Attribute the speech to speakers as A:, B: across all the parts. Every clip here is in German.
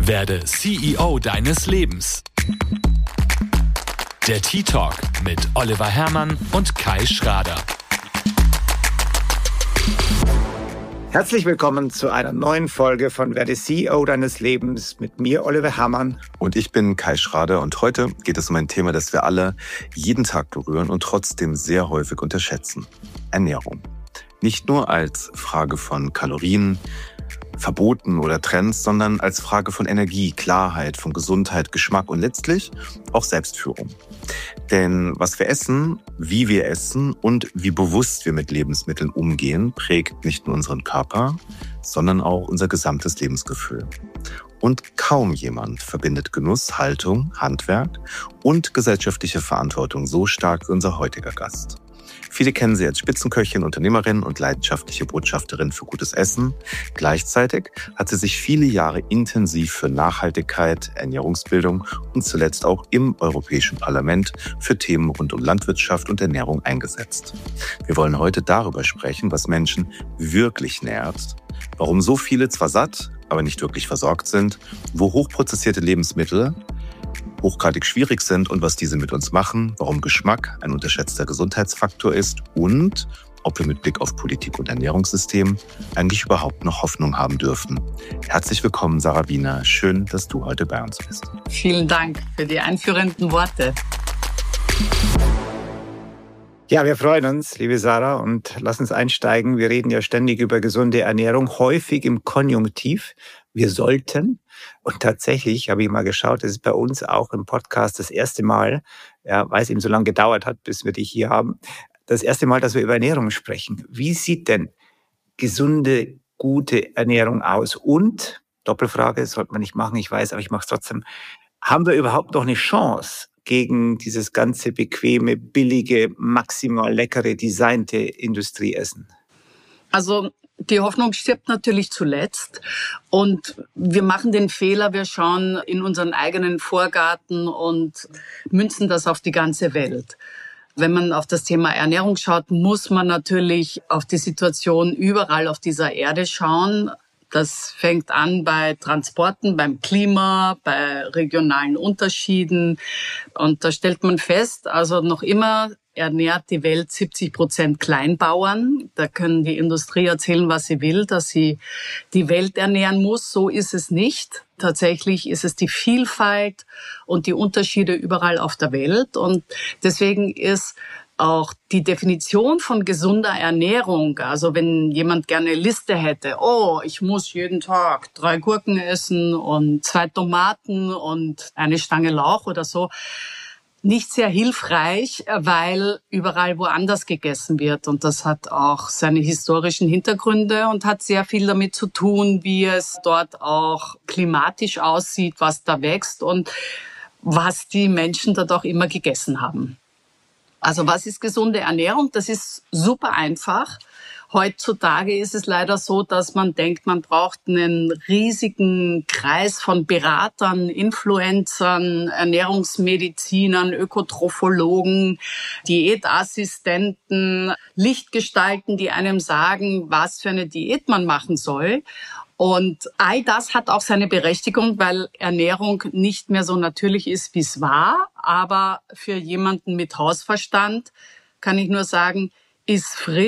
A: Werde CEO deines Lebens. Der Tea Talk mit Oliver Herrmann und Kai Schrader.
B: Herzlich willkommen zu einer neuen Folge von Werde CEO deines Lebens mit mir, Oliver Herrmann.
C: Und ich bin Kai Schrader und heute geht es um ein Thema, das wir alle jeden Tag berühren und trotzdem sehr häufig unterschätzen. Ernährung. Nicht nur als Frage von Kalorien, Verboten oder Trends, sondern als Frage von Energie, Klarheit, von Gesundheit, Geschmack und letztlich auch Selbstführung. Denn was wir essen, wie wir essen und wie bewusst wir mit Lebensmitteln umgehen, prägt nicht nur unseren Körper, sondern auch unser gesamtes Lebensgefühl. Und kaum jemand verbindet Genuss, Haltung, Handwerk und gesellschaftliche Verantwortung so stark wie unser heutiger Gast. Viele kennen sie als Spitzenköchin, Unternehmerin und leidenschaftliche Botschafterin für gutes Essen. Gleichzeitig hat sie sich viele Jahre intensiv für Nachhaltigkeit, Ernährungsbildung und zuletzt auch im Europäischen Parlament für Themen rund um Landwirtschaft und Ernährung eingesetzt. Wir wollen heute darüber sprechen, was Menschen wirklich nährt, warum so viele zwar satt, aber nicht wirklich versorgt sind, wo hochprozessierte Lebensmittel hochgradig schwierig sind und was diese mit uns machen, warum Geschmack ein unterschätzter Gesundheitsfaktor ist und ob wir mit Blick auf Politik und Ernährungssystem eigentlich überhaupt noch Hoffnung haben dürfen. Herzlich willkommen, Sarah Wiener. Schön, dass du heute bei uns bist.
D: Vielen Dank für die einführenden Worte.
B: Ja, wir freuen uns, liebe Sarah, und lass uns einsteigen. Wir reden ja ständig über gesunde Ernährung, häufig im Konjunktiv. Wir sollten. Und tatsächlich habe ich mal geschaut, das ist bei uns auch im Podcast das erste Mal, ja, weil es eben so lange gedauert hat, bis wir dich hier haben, das erste Mal, dass wir über Ernährung sprechen. Wie sieht denn gesunde, gute Ernährung aus? Und, Doppelfrage, sollte man nicht machen, ich weiß, aber ich mache es trotzdem, haben wir überhaupt noch eine Chance gegen dieses ganze bequeme, billige, maximal leckere, designte Industrieessen?
D: Also die Hoffnung stirbt natürlich zuletzt und wir machen den Fehler, wir schauen in unseren eigenen Vorgarten und münzen das auf die ganze Welt. Wenn man auf das Thema Ernährung schaut, muss man natürlich auf die Situation überall auf dieser Erde schauen. Das fängt an bei Transporten, beim Klima, bei regionalen Unterschieden. Und da stellt man fest, also noch immer ernährt die Welt 70% Kleinbauern. Da können die Industrie erzählen, was sie will, dass sie die Welt ernähren muss. So ist es nicht. Tatsächlich ist es die Vielfalt und die Unterschiede überall auf der Welt. Und deswegen ist auch die Definition von gesunder Ernährung, also wenn jemand gerne eine Liste hätte, ich muss jeden Tag 3 Gurken essen und 2 Tomaten und eine Stange Lauch oder so, nicht sehr hilfreich, weil überall woanders gegessen wird. Und das hat auch seine historischen Hintergründe und hat sehr viel damit zu tun, wie es dort auch klimatisch aussieht, was da wächst und was die Menschen dort auch immer gegessen haben. Also was ist gesunde Ernährung? Das ist super einfach. Heutzutage ist es leider so, dass man denkt, man braucht einen riesigen Kreis von Beratern, Influencern, Ernährungsmedizinern, Ökotrophologen, Diätassistenten, Lichtgestalten, die einem sagen, was für eine Diät man machen soll. Und all das hat auch seine Berechtigung, weil Ernährung nicht mehr so natürlich ist, wie es war. Aber für jemanden mit Hausverstand kann ich nur sagen, ist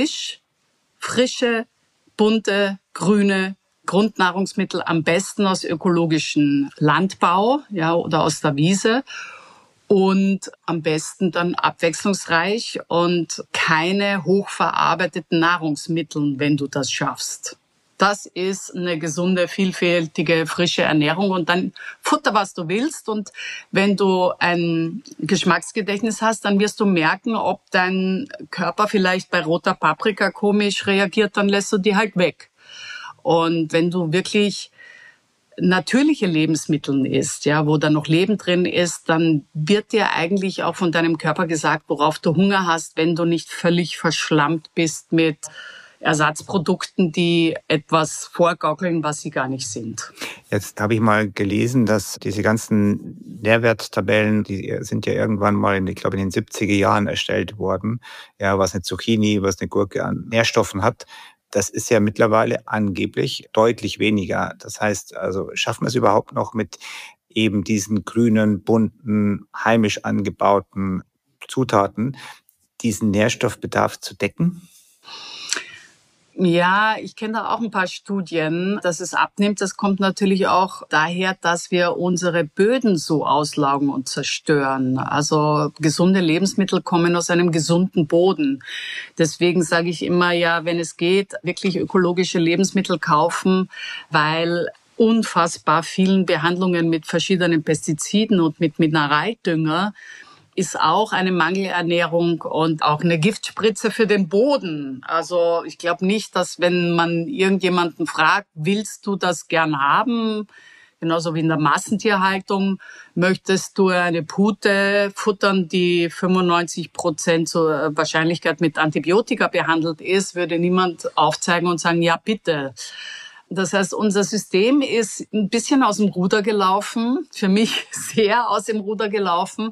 D: frische, bunte, grüne Grundnahrungsmittel am besten aus ökologischem Landbau, ja, oder aus der Wiese. Und am besten dann abwechslungsreich und keine hochverarbeiteten Nahrungsmittel, wenn du das schaffst. Das ist eine gesunde, vielfältige, frische Ernährung und dann futter, was du willst. Und wenn du ein Geschmacksgedächtnis hast, dann wirst du merken, ob dein Körper vielleicht bei roter Paprika komisch reagiert, dann lässt du die halt weg. Und wenn du wirklich natürliche Lebensmittel isst, ja, wo da noch Leben drin ist, dann wird dir eigentlich auch von deinem Körper gesagt, worauf du Hunger hast, wenn du nicht völlig verschlammt bist mit Ersatzprodukten, die etwas vorgaukeln, was sie gar nicht sind.
B: Jetzt habe ich mal gelesen, dass diese ganzen Nährwerttabellen, die sind ja irgendwann mal, ich glaube in den 70er Jahren erstellt worden, ja, was eine Zucchini, was eine Gurke an Nährstoffen hat. Das ist ja mittlerweile angeblich deutlich weniger. Das heißt, also schaffen wir es überhaupt noch mit eben diesen grünen, bunten, heimisch angebauten Zutaten, diesen Nährstoffbedarf zu decken?
D: Ja, ich kenne da auch ein paar Studien, dass es abnimmt. Das kommt natürlich auch daher, dass wir unsere Böden so auslaugen und zerstören. Also gesunde Lebensmittel kommen aus einem gesunden Boden. Deswegen sage ich immer, ja, wenn es geht, wirklich ökologische Lebensmittel kaufen, weil unfassbar vielen Behandlungen mit verschiedenen Pestiziden und mit Mineraldünger ist auch eine Mangelernährung und auch eine Giftspritze für den Boden. Also ich glaube nicht, dass wenn man irgendjemanden fragt, willst du das gern haben? Genauso wie in der Massentierhaltung, möchtest du eine Pute futtern, die 95% zur Wahrscheinlichkeit mit Antibiotika behandelt ist, würde niemand aufzeigen und sagen, ja bitte. Das heißt, unser System ist ein bisschen aus dem Ruder gelaufen, für mich sehr aus dem Ruder gelaufen.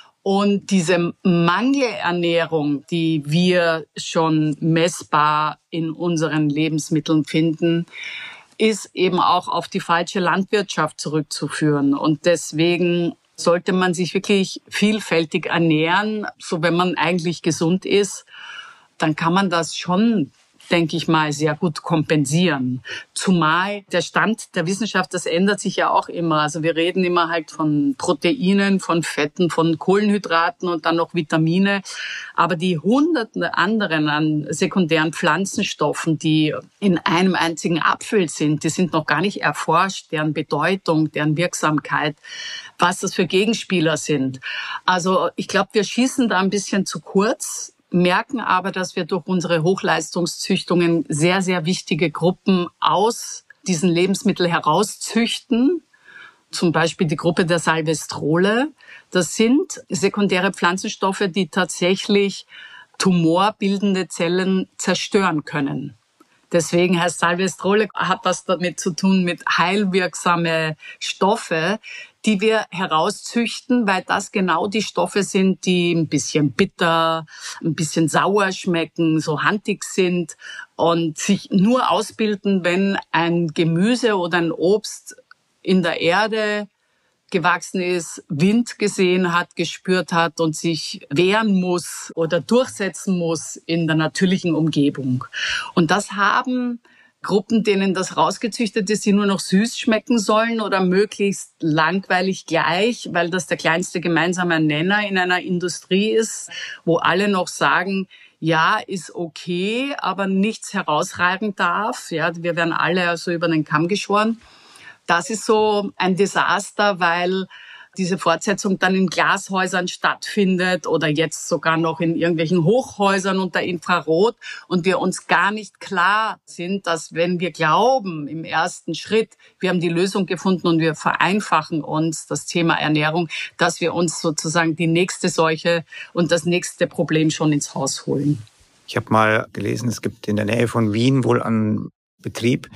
D: Und diese Mangelernährung, die wir schon messbar in unseren Lebensmitteln finden, ist eben auch auf die falsche Landwirtschaft zurückzuführen. Und deswegen sollte man sich wirklich vielfältig ernähren. So, wenn man eigentlich gesund ist, dann kann man das schon, denke ich mal, sehr gut kompensieren. Zumal der Stand der Wissenschaft, das ändert sich ja auch immer. Also wir reden immer halt von Proteinen, von Fetten, von Kohlenhydraten und dann noch Vitamine. Aber die hunderten anderen an sekundären Pflanzenstoffen, die in einem einzigen Apfel sind, die sind noch gar nicht erforscht, deren Bedeutung, deren Wirksamkeit, was das für Gegenspieler sind. Also ich glaube, wir schießen da ein bisschen zu kurz, merken aber, dass wir durch unsere Hochleistungszüchtungen sehr, sehr wichtige Gruppen aus diesen Lebensmitteln herauszüchten. Zum Beispiel die Gruppe der Salvestrole. Das sind sekundäre Pflanzenstoffe, die tatsächlich tumorbildende Zellen zerstören können. Deswegen heißt Salvestrole, hat was damit zu tun mit heilwirksame Stoffe, die wir herauszüchten, weil das genau die Stoffe sind, die ein bisschen bitter, ein bisschen sauer schmecken, so handig sind und sich nur ausbilden, wenn ein Gemüse oder ein Obst in der Erde gewachsen ist, Wind gesehen hat, gespürt hat und sich wehren muss oder durchsetzen muss in der natürlichen Umgebung. Und das haben Gruppen, denen das rausgezüchtet ist, die nur noch süß schmecken sollen oder möglichst langweilig gleich, weil das der kleinste gemeinsame Nenner in einer Industrie ist, wo alle noch sagen, ja, ist okay, aber nichts herausragen darf. Ja, wir werden alle also über den Kamm geschoren. Das ist so ein Desaster, weil diese Fortsetzung dann in Glashäusern stattfindet oder jetzt sogar noch in irgendwelchen Hochhäusern unter Infrarot und wir uns gar nicht klar sind, dass wenn wir glauben im ersten Schritt, wir haben die Lösung gefunden und wir vereinfachen uns das Thema Ernährung, dass wir uns sozusagen die nächste Seuche und das nächste Problem schon ins Haus holen.
B: Ich habe mal gelesen, es gibt in der Nähe von Wien wohl einen Betrieb,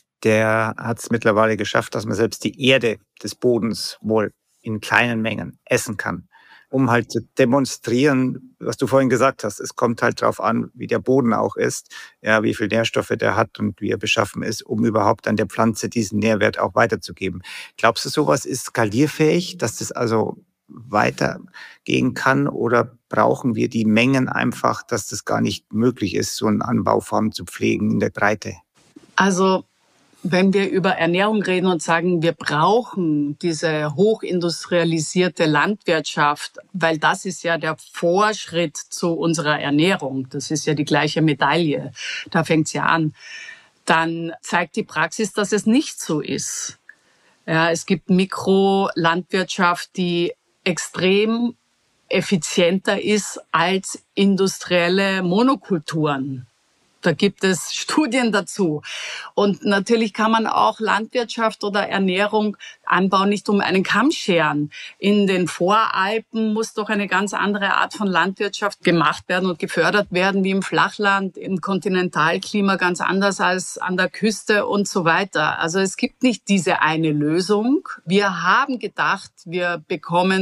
B: der hat es mittlerweile geschafft, dass man selbst die Erde des Bodens wohl in kleinen Mengen essen kann, um halt zu demonstrieren, was du vorhin gesagt hast. Es kommt halt drauf an, wie der Boden auch ist, ja, wie viel Nährstoffe der hat und wie er beschaffen ist, um überhaupt an der Pflanze diesen Nährwert auch weiterzugeben. Glaubst du, sowas ist skalierfähig, dass das also weitergehen kann, oder brauchen wir die Mengen einfach, dass das gar nicht möglich ist, so eine Anbauform zu pflegen in der Breite?
D: Also wenn wir über Ernährung reden und sagen, wir brauchen diese hochindustrialisierte Landwirtschaft, weil das ist ja der Vorschritt zu unserer Ernährung, das ist ja die gleiche Medaille, da fängt's ja an, dann zeigt die Praxis, dass es nicht so ist. Ja, es gibt Mikrolandwirtschaft, die extrem effizienter ist als industrielle Monokulturen. Da gibt es Studien dazu. Und natürlich kann man auch Landwirtschaft oder Ernährung, Anbau nicht um einen Kamm scheren. In den Voralpen muss doch eine ganz andere Art von Landwirtschaft gemacht werden und gefördert werden, wie im Flachland, im Kontinentalklima ganz anders als an der Küste und so weiter. Also es gibt nicht diese eine Lösung. Wir haben gedacht, wir bekommen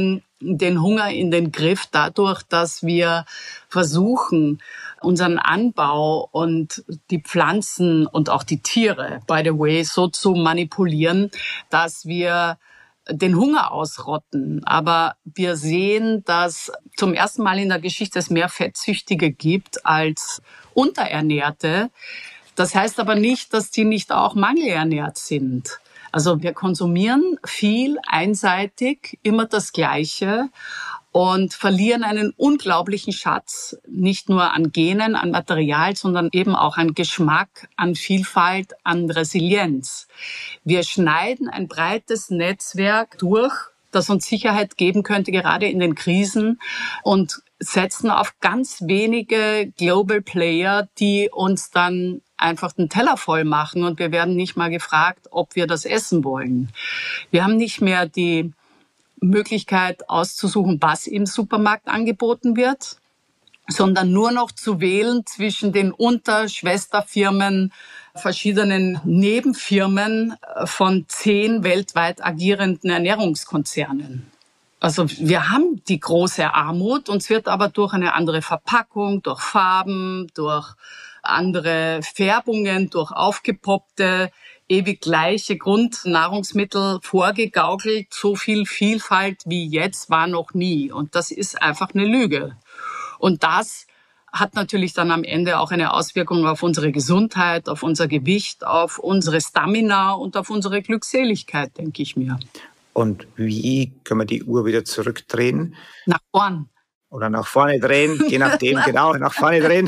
D: den Hunger in den Griff dadurch, dass wir versuchen, unseren Anbau und die Pflanzen und auch die Tiere, by the way, so zu manipulieren, dass wir den Hunger ausrotten. Aber wir sehen, dass zum ersten Mal in der Geschichte es mehr Fettsüchtige gibt als Unterernährte. Das heißt aber nicht, dass die nicht auch mangelernährt sind. Also wir konsumieren viel einseitig, immer das Gleiche und verlieren einen unglaublichen Schatz, nicht nur an Genen, an Material, sondern eben auch an Geschmack, an Vielfalt, an Resilienz. Wir schneiden ein breites Netzwerk durch, das uns Sicherheit geben könnte, gerade in den Krisen, und setzen auf ganz wenige Global Player, die uns dann einfach den Teller voll machen, und wir werden nicht mal gefragt, ob wir das essen wollen. Wir haben nicht mehr die Möglichkeit auszusuchen, was im Supermarkt angeboten wird, sondern nur noch zu wählen zwischen den Unterschwesterfirmen, verschiedenen Nebenfirmen von 10 weltweit agierenden Ernährungskonzernen. Also wir haben die große Armut, uns wird aber durch eine andere Verpackung, durch Farben, durch andere Färbungen, durch aufgepoppte, ewig gleiche Grundnahrungsmittel vorgegaukelt. So viel Vielfalt wie jetzt war noch nie. Und das ist einfach eine Lüge. Und das hat natürlich dann am Ende auch eine Auswirkung auf unsere Gesundheit, auf unser Gewicht, auf unsere Stamina und auf unsere Glückseligkeit, denke ich mir.
B: Und wie können wir die Uhr wieder zurückdrehen?
D: Nach vorn.
B: Oder nach vorne drehen, je nachdem, genau, nach vorne drehen.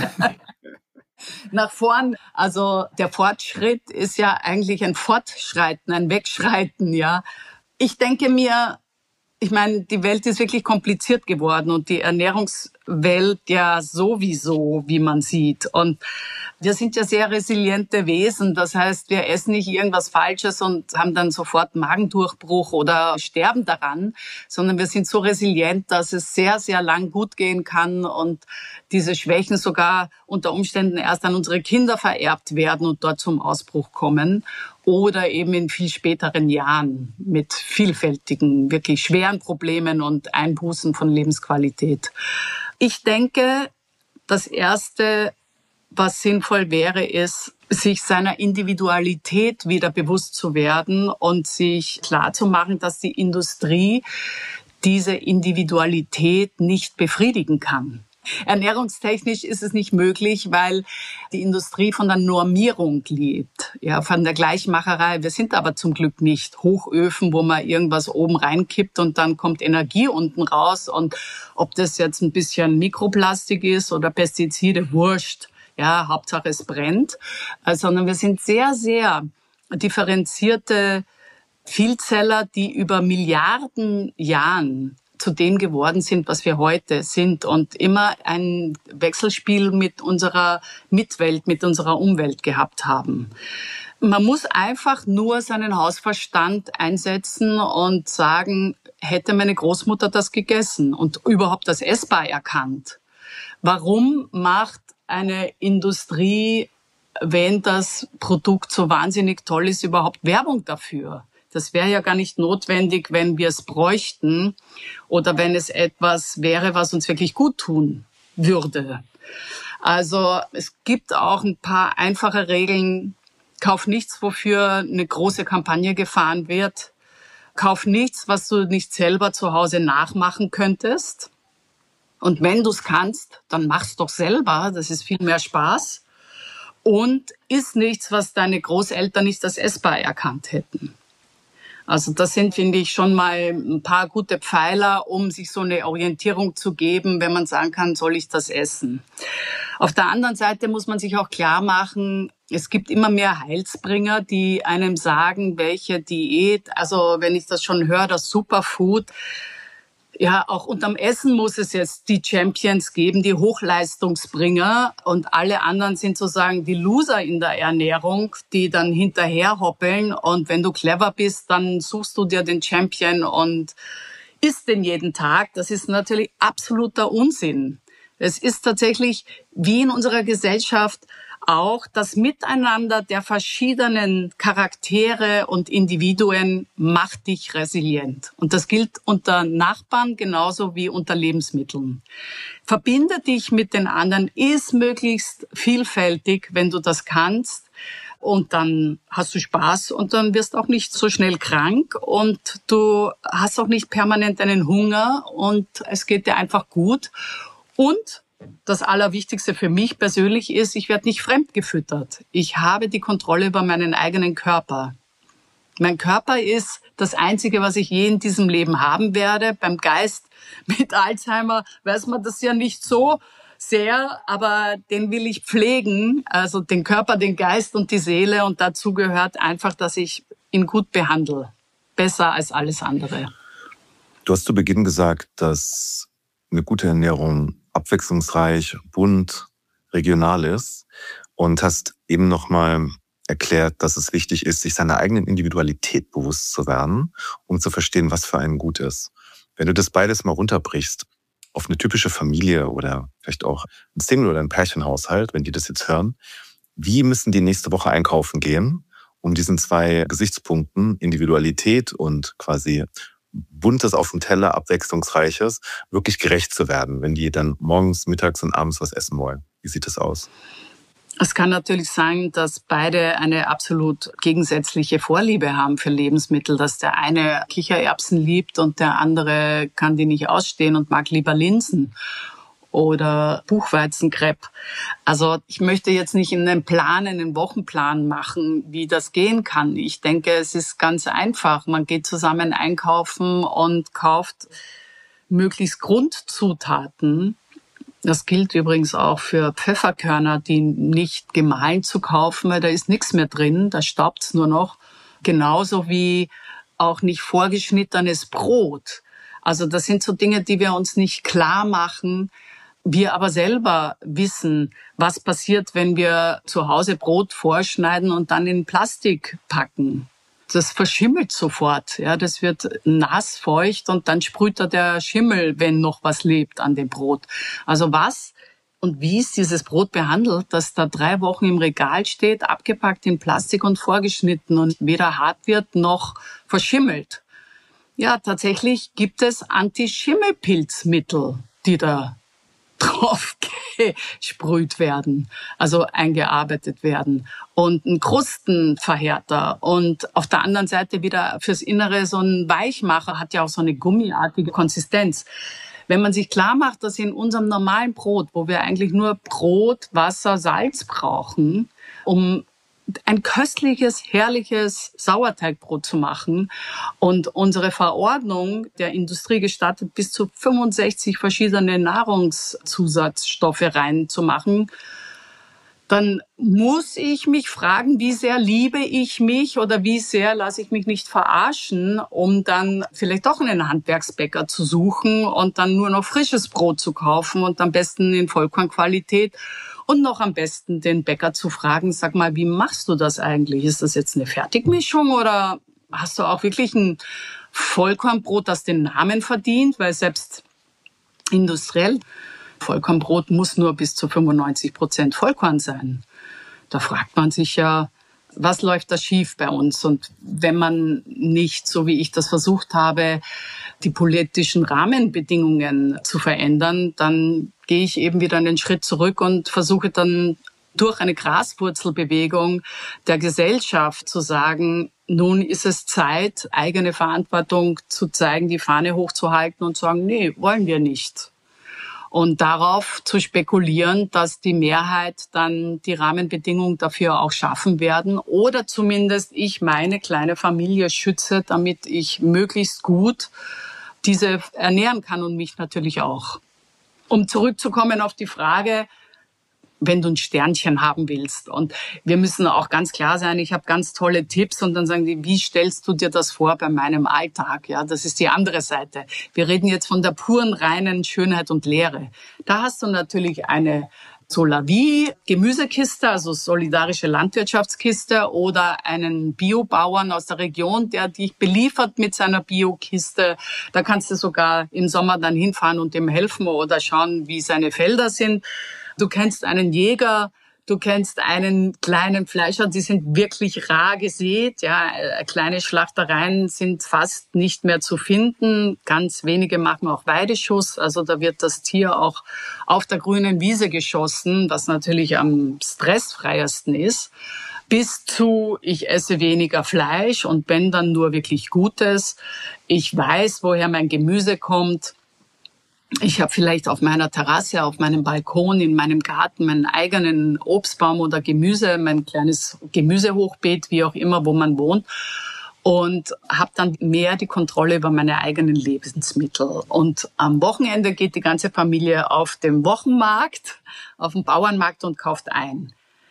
D: Nach vorn, also der Fortschritt ist ja eigentlich ein Fortschreiten, ein Wegschreiten, ja. Ich denke mir, ich meine, die Welt ist wirklich kompliziert geworden und die Ernährungswelt ja sowieso, wie man sieht. Und wir sind ja sehr resiliente Wesen. Das heißt, wir essen nicht irgendwas Falsches und haben dann sofort Magendurchbruch oder sterben daran, sondern wir sind so resilient, dass es sehr, sehr lang gut gehen kann und diese Schwächen sogar unter Umständen erst an unsere Kinder vererbt werden und dort zum Ausbruch kommen. Oder eben in viel späteren Jahren mit vielfältigen, wirklich schweren Problemen und Einbußen von Lebensqualität. Ich denke, das Erste, was sinnvoll wäre, ist, sich seiner Individualität wieder bewusst zu werden und sich klarzumachen, dass die Industrie diese Individualität nicht befriedigen kann. Ernährungstechnisch ist es nicht möglich, weil die Industrie von der Normierung lebt, ja, von der Gleichmacherei. Wir sind aber zum Glück nicht Hochöfen, wo man irgendwas oben reinkippt und dann kommt Energie unten raus. Und ob das jetzt ein bisschen Mikroplastik ist oder Pestizide, wurscht. Ja, Hauptsache es brennt. Sondern wir sind sehr, sehr differenzierte Vielzeller, die über Milliarden Jahren zu dem geworden sind, was wir heute sind, und immer ein Wechselspiel mit unserer Mitwelt, mit unserer Umwelt gehabt haben. Man muss einfach nur seinen Hausverstand einsetzen und sagen, hätte meine Großmutter das gegessen und überhaupt das essbar erkannt? Warum macht eine Industrie, wenn das Produkt so wahnsinnig toll ist, überhaupt Werbung dafür? Das wäre ja gar nicht notwendig, wenn wir es bräuchten oder wenn es etwas wäre, was uns wirklich gut tun würde. Also es gibt auch ein paar einfache Regeln. Kauf nichts, wofür eine große Kampagne gefahren wird. Kauf nichts, was du nicht selber zu Hause nachmachen könntest. Und wenn du es kannst, dann mach's doch selber. Das ist viel mehr Spaß. Und iss nichts, was deine Großeltern nicht als essbar erkannt hätten. Also das sind, finde ich, schon mal ein paar gute Pfeiler, um sich so eine Orientierung zu geben, wenn man sagen kann, soll ich das essen? Auf der anderen Seite muss man sich auch klar machen, es gibt immer mehr Heilsbringer, die einem sagen, welche Diät, also wenn ich das schon höre, das Superfood, ja, auch unterm Essen muss es jetzt die Champions geben, die Hochleistungsbringer, und alle anderen sind sozusagen die Loser in der Ernährung, die dann hinterher hoppeln, und wenn du clever bist, dann suchst du dir den Champion und isst den jeden Tag. Das ist natürlich absoluter Unsinn. Es ist tatsächlich wie in unserer Gesellschaft auch das Miteinander der verschiedenen Charaktere und Individuen macht dich resilient. Und das gilt unter Nachbarn genauso wie unter Lebensmitteln. Verbinde dich mit den anderen, ist möglichst vielfältig, wenn du das kannst. Und dann hast du Spaß und dann wirst auch nicht so schnell krank und du hast auch nicht permanent einen Hunger und es geht dir einfach gut. Und das Allerwichtigste für mich persönlich ist, ich werde nicht fremdgefüttert. Ich habe die Kontrolle über meinen eigenen Körper. Mein Körper ist das Einzige, was ich je in diesem Leben haben werde. Beim Geist mit Alzheimer weiß man das ja nicht so sehr, aber den will ich pflegen, also den Körper, den Geist und die Seele. Und dazu gehört einfach, dass ich ihn gut behandle. Besser als alles andere.
C: Du hast zu Beginn gesagt, dass eine gute Ernährung abwechslungsreich, bunt, regional ist und hast eben nochmal erklärt, dass es wichtig ist, sich seiner eigenen Individualität bewusst zu werden, um zu verstehen, was für einen gut ist. Wenn du das beides mal runterbrichst, auf eine typische Familie oder vielleicht auch ein Single- oder ein Pärchenhaushalt, wenn die das jetzt hören, wie müssen die nächste Woche einkaufen gehen, um diesen 2 Gesichtspunkten, Individualität und quasi Buntes auf dem Teller, Abwechslungsreiches, wirklich gerecht zu werden, wenn die dann morgens, mittags und abends was essen wollen? Wie sieht das aus?
D: Es kann natürlich sein, dass beide eine absolut gegensätzliche Vorliebe haben für Lebensmittel, dass der eine Kichererbsen liebt und der andere kann die nicht ausstehen und mag lieber Linsen oder Buchweizenkrepp. Also ich möchte jetzt nicht einen Wochenplan machen, wie das gehen kann. Ich denke, es ist ganz einfach. Man geht zusammen einkaufen und kauft möglichst Grundzutaten. Das gilt übrigens auch für Pfefferkörner, die nicht gemahlen zu kaufen, weil da ist nichts mehr drin, da staubt's nur noch. Genauso wie auch nicht vorgeschnittenes Brot. Also das sind so Dinge, die wir uns nicht klar machen. Wir aber selber wissen, was passiert, wenn wir zu Hause Brot vorschneiden und dann in Plastik packen. Das verschimmelt sofort. Ja, das wird nass, feucht und dann sprüht da der Schimmel, wenn noch was lebt an dem Brot. Also was und wie ist dieses Brot behandelt, das da 3 Wochen im Regal steht, abgepackt in Plastik und vorgeschnitten und weder hart wird noch verschimmelt. Ja, tatsächlich gibt es Anti-Schimmelpilzmittel, die da drauf gesprüht werden, also eingearbeitet werden und ein Krustenverhärter und auf der anderen Seite wieder fürs Innere so ein Weichmacher, hat ja auch so eine gummiartige Konsistenz. Wenn man sich klar macht, dass in unserem normalen Brot, wo wir eigentlich nur Brot, Wasser, Salz brauchen, um ein köstliches, herrliches Sauerteigbrot zu machen. Und unsere Verordnung der Industrie gestattet, bis zu 65 verschiedene Nahrungszusatzstoffe reinzumachen. Dann muss ich mich fragen, wie sehr liebe ich mich oder wie sehr lasse ich mich nicht verarschen, um dann vielleicht doch einen Handwerksbäcker zu suchen und dann nur noch frisches Brot zu kaufen und am besten in Vollkornqualität. Und noch am besten den Bäcker zu fragen, sag mal, wie machst du das eigentlich? Ist das jetzt eine Fertigmischung oder hast du auch wirklich ein Vollkornbrot, das den Namen verdient? Weil selbst industriell, Vollkornbrot muss nur bis zu 95% Vollkorn sein. Da fragt man sich ja, was läuft da schief bei uns? Und wenn man nicht, so wie ich das versucht habe, die politischen Rahmenbedingungen zu verändern, dann gehe ich eben wieder einen Schritt zurück und versuche dann durch eine Graswurzelbewegung der Gesellschaft zu sagen, nun ist es Zeit, eigene Verantwortung zu zeigen, die Fahne hochzuhalten und zu sagen, nee, wollen wir nicht. Und darauf zu spekulieren, dass die Mehrheit dann die Rahmenbedingungen dafür auch schaffen werden oder zumindest ich meine kleine Familie schütze, damit ich möglichst gut diese ernähren kann und mich natürlich auch. Um zurückzukommen auf die Frage, wenn du ein Sternchen haben willst. Und wir müssen auch ganz klar sein, ich habe ganz tolle Tipps und dann sagen die, wie stellst du dir das vor bei meinem Alltag? Ja, das ist die andere Seite. Wir reden jetzt von der puren, reinen Schönheit und Leere. Da hast du natürlich eine Solavie, Gemüsekiste, also solidarische Landwirtschaftskiste oder einen Biobauern aus der Region, der dich beliefert mit seiner Biokiste. Da kannst du sogar im Sommer dann hinfahren und ihm helfen oder schauen, wie seine Felder sind. Du kennst einen Jäger, Du kennst einen kleinen Fleischer, die sind wirklich rar gesät. Ja, kleine Schlachtereien sind fast nicht mehr zu finden. Ganz wenige machen auch Weideschuss. Also da wird das Tier auch auf der grünen Wiese geschossen, was natürlich am stressfreiesten ist. Bis zu, ich esse weniger Fleisch und wenn dann nur wirklich Gutes. Ich weiß, woher mein Gemüse kommt. Ich habe vielleicht auf meiner Terrasse, auf meinem Balkon, in meinem Garten meinen eigenen Obstbaum oder Gemüse, mein kleines Gemüsehochbeet, wie auch immer, wo man wohnt. Und habe dann mehr die Kontrolle über meine eigenen Lebensmittel. Und am Wochenende geht die ganze Familie auf den Wochenmarkt, auf den Bauernmarkt und kauft ein.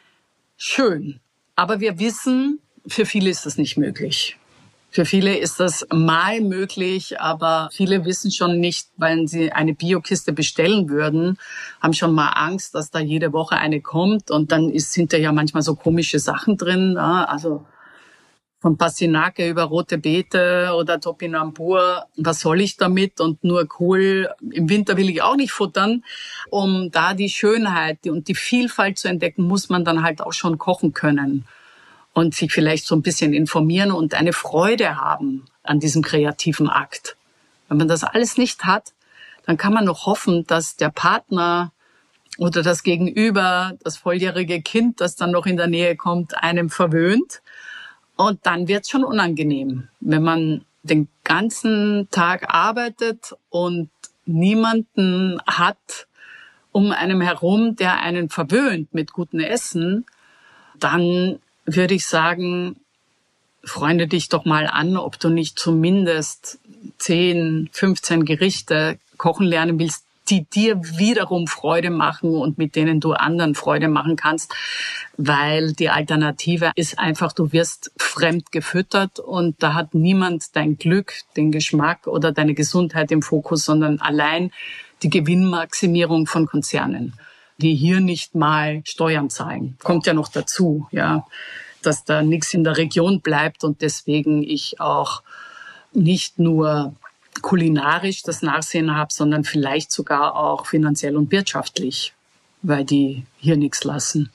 D: Schön. Aber wir wissen, für viele ist das nicht möglich. Für viele ist das mal möglich, aber viele wissen schon nicht, wenn sie eine Biokiste bestellen würden, haben schon mal Angst, dass da jede Woche eine kommt und dann sind da ja manchmal so komische Sachen drin, ja, also von Pastinake über rote Beete oder Topinambur. Was soll ich damit? Und nur Kohl im Winter will ich auch nicht futtern. Um da die Schönheit und die Vielfalt zu entdecken, muss man dann halt auch schon kochen können. Und sich vielleicht so ein bisschen informieren und eine Freude haben an diesem kreativen Akt. Wenn man das alles nicht hat, dann kann man noch hoffen, dass der Partner oder das Gegenüber, das volljährige Kind, das dann noch in der Nähe kommt, einem verwöhnt. Und dann wird's schon unangenehm, wenn man den ganzen Tag arbeitet und niemanden hat um einem herum, der einen verwöhnt mit gutem Essen, dann würde ich sagen, freunde dich doch mal an, ob du nicht zumindest 10, 15 Gerichte kochen lernen willst, die dir wiederum Freude machen und mit denen du anderen Freude machen kannst, weil die Alternative ist einfach, du wirst fremd gefüttert und da hat niemand dein Glück, den Geschmack oder deine Gesundheit im Fokus, sondern allein die Gewinnmaximierung von Konzernen, die hier nicht mal Steuern zahlen. Kommt ja noch dazu, ja, dass da nichts in der Region bleibt und deswegen ich auch nicht nur kulinarisch das Nachsehen habe, sondern vielleicht sogar auch finanziell und wirtschaftlich, weil die hier nichts lassen.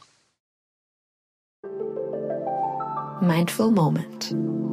E: Mindful Moment.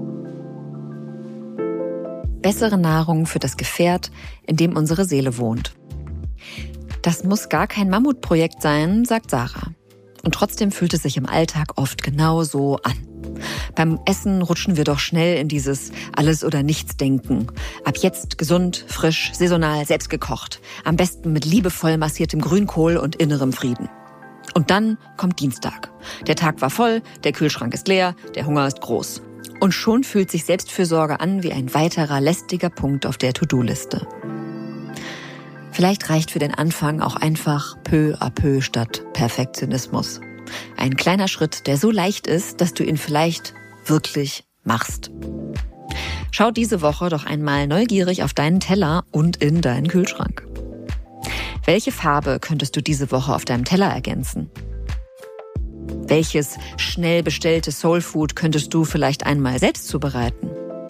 E: Bessere Nahrung für das Gefährt, in dem unsere Seele wohnt. Das muss gar kein Mammutprojekt sein, sagt Sarah. Und trotzdem fühlt es sich im Alltag oft genau so an. Beim Essen rutschen wir doch schnell in dieses Alles-oder-Nichts-Denken. Ab jetzt gesund, frisch, saisonal, selbst gekocht. Am besten mit liebevoll massiertem Grünkohl und innerem Frieden. Und dann kommt Dienstag. Der Tag war voll, der Kühlschrank ist leer, der Hunger ist groß. Und schon fühlt sich Selbstfürsorge an wie ein weiterer lästiger Punkt auf der To-Do-Liste. Vielleicht reicht für den Anfang auch einfach peu à peu statt Perfektionismus. Ein kleiner Schritt, der so leicht ist, dass du ihn vielleicht wirklich machst. Schau diese Woche doch einmal neugierig auf deinen Teller und in deinen Kühlschrank. Welche Farbe könntest du diese Woche auf deinem Teller ergänzen? Welches schnell bestellte Soulfood könntest du vielleicht einmal selbst zubereiten?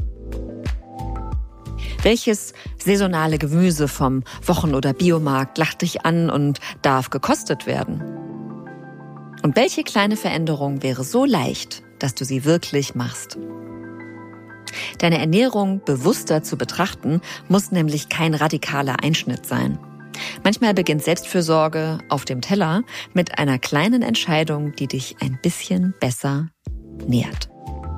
E: Welches saisonale Gemüse vom Wochen- oder Biomarkt lacht dich an und darf gekostet werden? Und welche kleine Veränderung wäre so leicht, dass du sie wirklich machst? Deine Ernährung bewusster zu betrachten, muss nämlich kein radikaler Einschnitt sein. Manchmal beginnt Selbstfürsorge auf dem Teller mit einer kleinen Entscheidung, die dich ein bisschen besser nährt.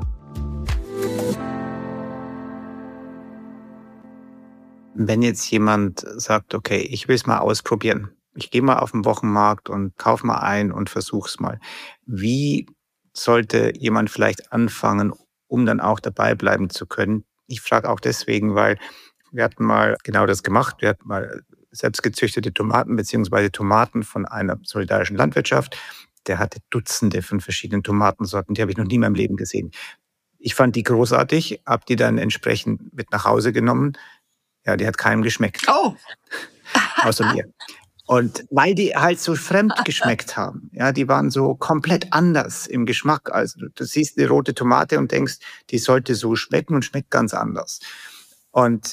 B: Wenn jetzt jemand sagt, okay, ich will es mal ausprobieren. Ich gehe mal auf den Wochenmarkt und kaufe mal ein und versuch's mal. Wie sollte jemand vielleicht anfangen, um dann auch dabei bleiben zu können? Ich frage auch deswegen, weil wir hatten mal genau das gemacht. Wir hatten mal selbstgezüchtete Tomaten bzw. Tomaten von einer solidarischen Landwirtschaft. Der hatte Dutzende von verschiedenen Tomatensorten. Die habe ich noch nie in meinem Leben gesehen. Ich fand die großartig, habe die dann entsprechend mit nach Hause genommen. Ja, die hat keinem geschmeckt.
D: Oh!
B: Außer mir. Und weil die halt so fremd geschmeckt haben, ja, die waren so komplett anders im Geschmack. Also du siehst eine rote Tomate und denkst, die sollte so schmecken und schmeckt ganz anders. Und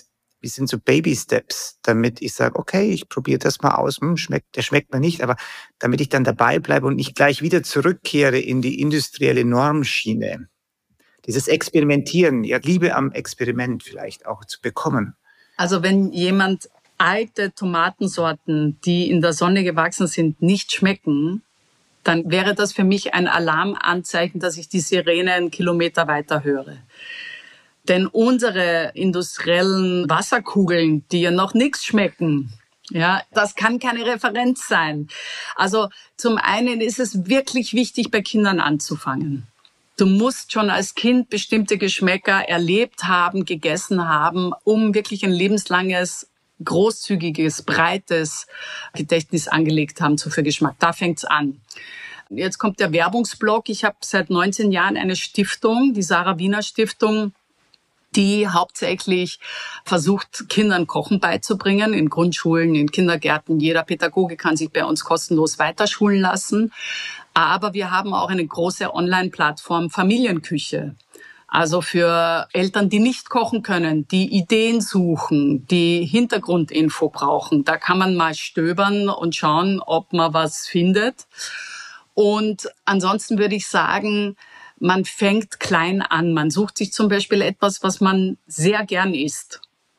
B: Wie sind so Baby-Steps, damit ich sage, okay, ich probiere das mal aus, der schmeckt mir nicht, aber damit ich dann dabei bleibe und nicht gleich wieder zurückkehre in die industrielle Normschiene. Dieses Experimentieren, ja, Liebe am Experiment vielleicht auch zu bekommen.
D: Also wenn jemand alte Tomatensorten, die in der Sonne gewachsen sind, nicht schmecken, dann wäre das für mich ein Alarmanzeichen, dass ich die Sirene einen Kilometer weiter höre. Denn unsere industriellen Wasserkugeln, die ja noch nichts schmecken, ja, das kann keine Referenz sein. Also zum einen ist es wirklich wichtig, bei Kindern anzufangen. Du musst schon als Kind bestimmte Geschmäcker erlebt haben, gegessen haben, um wirklich ein lebenslanges, großzügiges, breites Gedächtnis angelegt haben für Geschmack. Da fängt's an. Jetzt kommt der Werbungsblock. Ich habe seit 19 Jahren eine Stiftung, die Sarah Wiener Stiftung, die hauptsächlich versucht, Kindern Kochen beizubringen, in Grundschulen, in Kindergärten. Jeder Pädagoge kann sich bei uns kostenlos weiterschulen lassen. Aber wir haben auch eine große Online-Plattform Familienküche. Also für Eltern, die nicht kochen können, die Ideen suchen, die Hintergrundinfo brauchen. Da kann man mal stöbern und schauen, ob man was findet. Und ansonsten würde ich sagen, man fängt klein an. Man sucht sich zum Beispiel etwas, was man sehr gern isst.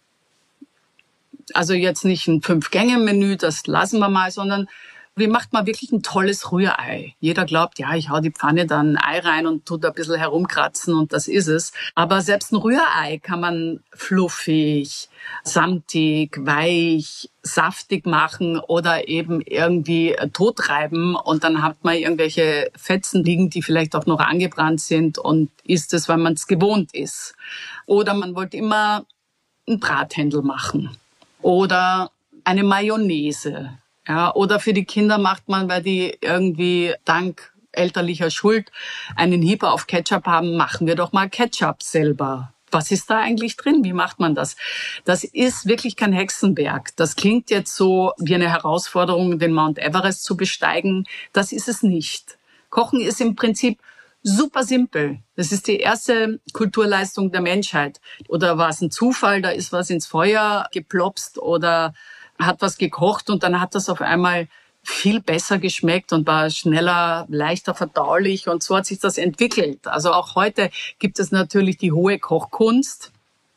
D: Also jetzt nicht ein 5-Gänge-Menü, das lassen wir mal, sondern wie macht man wirklich ein tolles Rührei? Jeder glaubt, ja, ich hau die Pfanne dann ein Ei rein und tut ein bisschen herumkratzen und das ist es. Aber selbst ein Rührei kann man fluffig, samtig, weich, saftig machen oder eben irgendwie totreiben und dann hat man irgendwelche Fetzen liegen, die vielleicht auch noch angebrannt sind und isst es, weil man es gewohnt ist. Oder man wollte immer ein Brathändel machen oder eine Mayonnaise. Ja, oder für die Kinder macht man, weil die irgendwie dank elterlicher Schuld einen Hieber auf Ketchup haben, machen wir doch mal Ketchup selber. Was ist da eigentlich drin? Wie macht man das? Das ist wirklich kein Hexenwerk. Das klingt jetzt so wie eine Herausforderung, den Mount Everest zu besteigen. Das ist es nicht. Kochen ist im Prinzip super simpel. Das ist die erste Kulturleistung der Menschheit. Oder war es ein Zufall, da ist was ins Feuer geplopst oder hat was gekocht und dann hat das auf einmal viel besser geschmeckt und war schneller, leichter verdaulich und so hat sich das entwickelt. Also auch heute gibt es natürlich die hohe Kochkunst,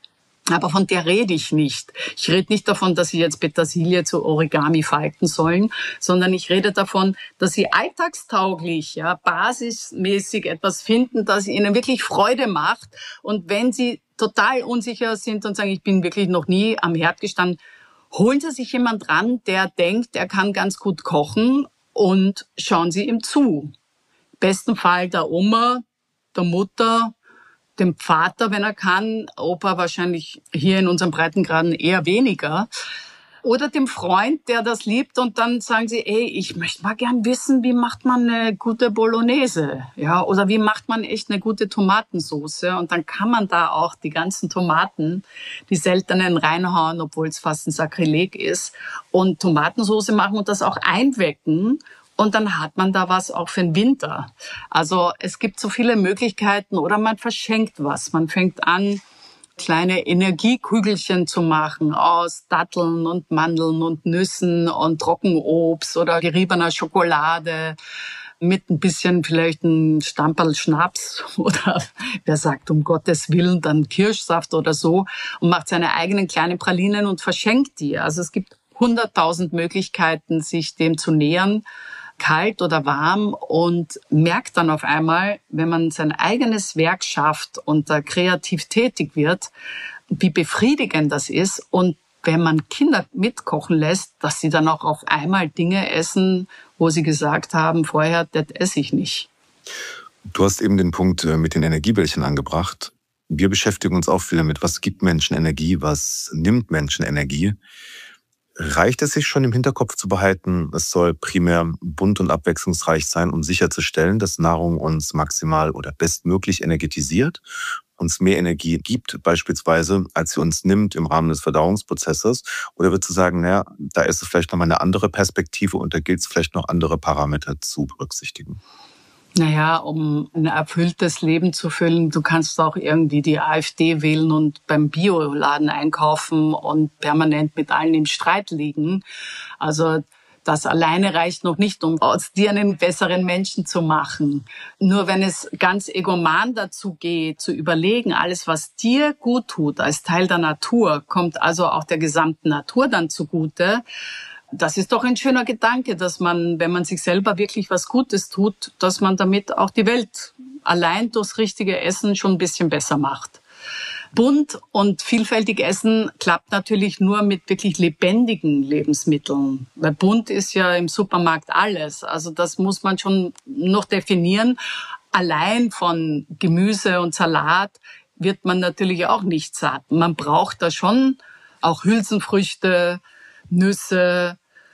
D: aber von der rede ich nicht. Ich rede nicht davon, dass Sie jetzt Petersilie zu Origami falten sollen, sondern ich rede davon, dass Sie alltagstauglich, ja, basismäßig etwas finden, das Ihnen wirklich Freude macht. Und wenn Sie total unsicher sind und sagen, ich bin wirklich noch nie am Herd gestanden, holen Sie sich jemand ran, der denkt, er kann ganz gut kochen und schauen Sie ihm zu. Im besten Fall der Oma, der Mutter, dem Vater, wenn er kann, Opa wahrscheinlich hier in unseren Breitengraden eher weniger. Oder dem Freund, der das liebt und dann sagen Sie, ey, ich möchte mal gern wissen, wie macht man eine gute Bolognese, ja, oder wie macht man echt eine gute Tomatensauce und dann kann man da auch die ganzen Tomaten, die seltenen reinhauen, obwohl es fast ein Sakrileg ist und Tomatensauce machen und das auch einwecken und dann hat man da was auch für den Winter. Also es gibt so viele Möglichkeiten oder man verschenkt was, man fängt an, kleine Energiekügelchen zu machen aus Datteln und Mandeln und Nüssen und Trockenobst oder geriebener Schokolade mit ein bisschen vielleicht ein Stamperl Schnaps oder wer sagt um Gottes Willen dann Kirschsaft oder so und macht seine eigenen kleinen Pralinen und verschenkt die. Also es gibt 100.000 Möglichkeiten, sich dem zu nähern, kalt oder warm und merkt dann auf einmal, wenn man sein eigenes Werk schafft und da kreativ tätig wird, wie befriedigend das ist und wenn man Kinder mitkochen lässt, dass sie dann auch auf einmal Dinge essen, wo sie gesagt haben, vorher, das esse ich nicht.
C: Du hast eben den Punkt mit den Energiebällchen angebracht. Wir beschäftigen uns auch viel damit, was gibt Menschen Energie, was nimmt Menschen Energie. Reicht es sich schon im Hinterkopf zu behalten, es soll primär bunt und abwechslungsreich sein, um sicherzustellen, dass Nahrung uns maximal oder bestmöglich energetisiert, uns mehr Energie gibt beispielsweise, als sie uns nimmt im Rahmen des Verdauungsprozesses? Oder würdest du sagen, naja, da ist es vielleicht nochmal eine andere Perspektive und da gilt es vielleicht noch andere Parameter zu berücksichtigen?
D: Naja, um ein erfülltes Leben zu füllen, du kannst auch irgendwie die AfD wählen und beim Bioladen einkaufen und permanent mit allen im Streit liegen. Also das alleine reicht noch nicht, um aus dir einen besseren Menschen zu machen. Nur wenn es ganz egoman dazu geht, zu überlegen, alles, was dir gut tut als Teil der Natur, kommt also auch der gesamten Natur dann zugute. Das ist doch ein schöner Gedanke, dass man, wenn man sich selber wirklich was Gutes tut, dass man damit auch die Welt allein durchs richtige Essen schon ein bisschen besser macht. Bunt und vielfältig essen klappt natürlich nur mit wirklich lebendigen Lebensmitteln. Weil bunt ist ja im Supermarkt alles. Also das muss man schon noch definieren. Allein von Gemüse und Salat wird man natürlich auch nicht satt. Man braucht da schon auch Hülsenfrüchte, Nüsse.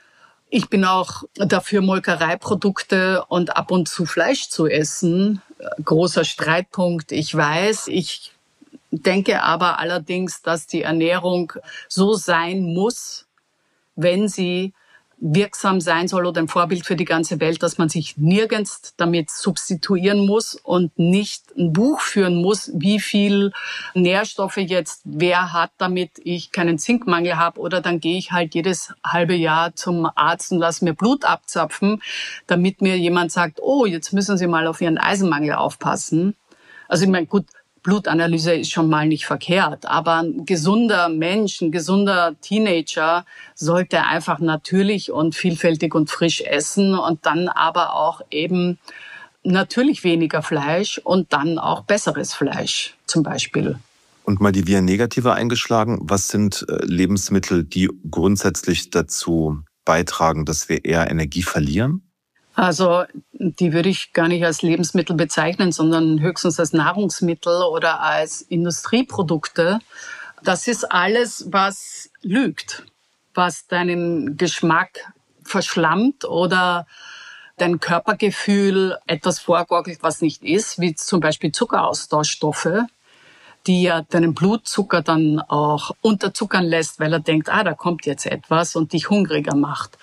D: Ich bin auch dafür, Molkereiprodukte und ab und zu Fleisch zu essen. Großer Streitpunkt, ich weiß. Ich denke aber allerdings, dass die Ernährung so sein muss, wenn sie wirksam sein soll oder ein Vorbild für die ganze Welt, dass man sich nirgends damit substituieren muss und nicht ein Buch führen muss, wie viel Nährstoffe jetzt wer hat, damit ich keinen Zinkmangel habe. Oder dann gehe ich halt jedes halbe Jahr zum Arzt und lasse mir Blut abzapfen, damit mir jemand sagt, oh, jetzt müssen Sie mal auf Ihren Eisenmangel aufpassen. Also ich meine, gut, Blutanalyse ist schon mal nicht verkehrt, aber ein gesunder Mensch, ein gesunder Teenager sollte einfach natürlich und vielfältig und frisch essen und dann aber auch eben natürlich weniger Fleisch und dann auch besseres Fleisch zum Beispiel.
C: Und mal die Viren-Negative eingeschlagen. Was sind Lebensmittel, die grundsätzlich dazu beitragen, dass wir eher Energie verlieren?
D: Also die würde ich gar nicht als Lebensmittel bezeichnen, sondern höchstens als Nahrungsmittel oder als Industrieprodukte. Das ist alles, was lügt, was deinen Geschmack verschlammt oder dein Körpergefühl etwas vorgaukelt, was nicht ist, wie zum Beispiel Zuckeraustauschstoffe, die ja deinen Blutzucker dann auch unterzuckern lässt, weil er denkt, da kommt jetzt etwas und dich hungriger macht.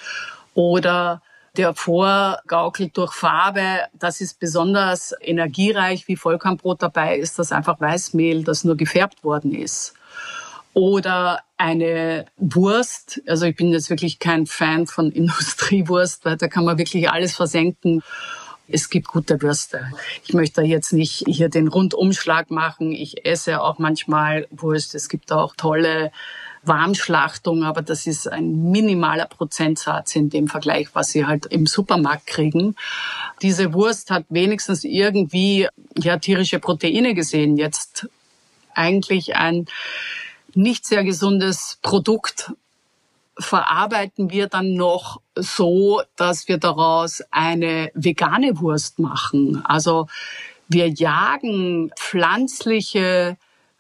D: Oder der vorgaukelt durch Farbe, das ist besonders energiereich, wie Vollkornbrot dabei ist, das einfach Weißmehl, das nur gefärbt worden ist. Oder eine Wurst, also ich bin jetzt wirklich kein Fan von Industriewurst, weil da kann man wirklich alles versenken. Es gibt gute Würste. Ich möchte jetzt nicht hier den Rundumschlag machen. Ich esse auch manchmal Wurst. Es gibt auch tolle Warmschlachtung, aber das ist ein minimaler Prozentsatz in dem Vergleich, was Sie halt im Supermarkt kriegen. Diese Wurst hat wenigstens irgendwie tierische Proteine gesehen. Jetzt eigentlich ein nicht sehr gesundes Produkt verarbeiten wir dann noch so, dass wir daraus eine vegane Wurst machen. Also wir jagen pflanzliche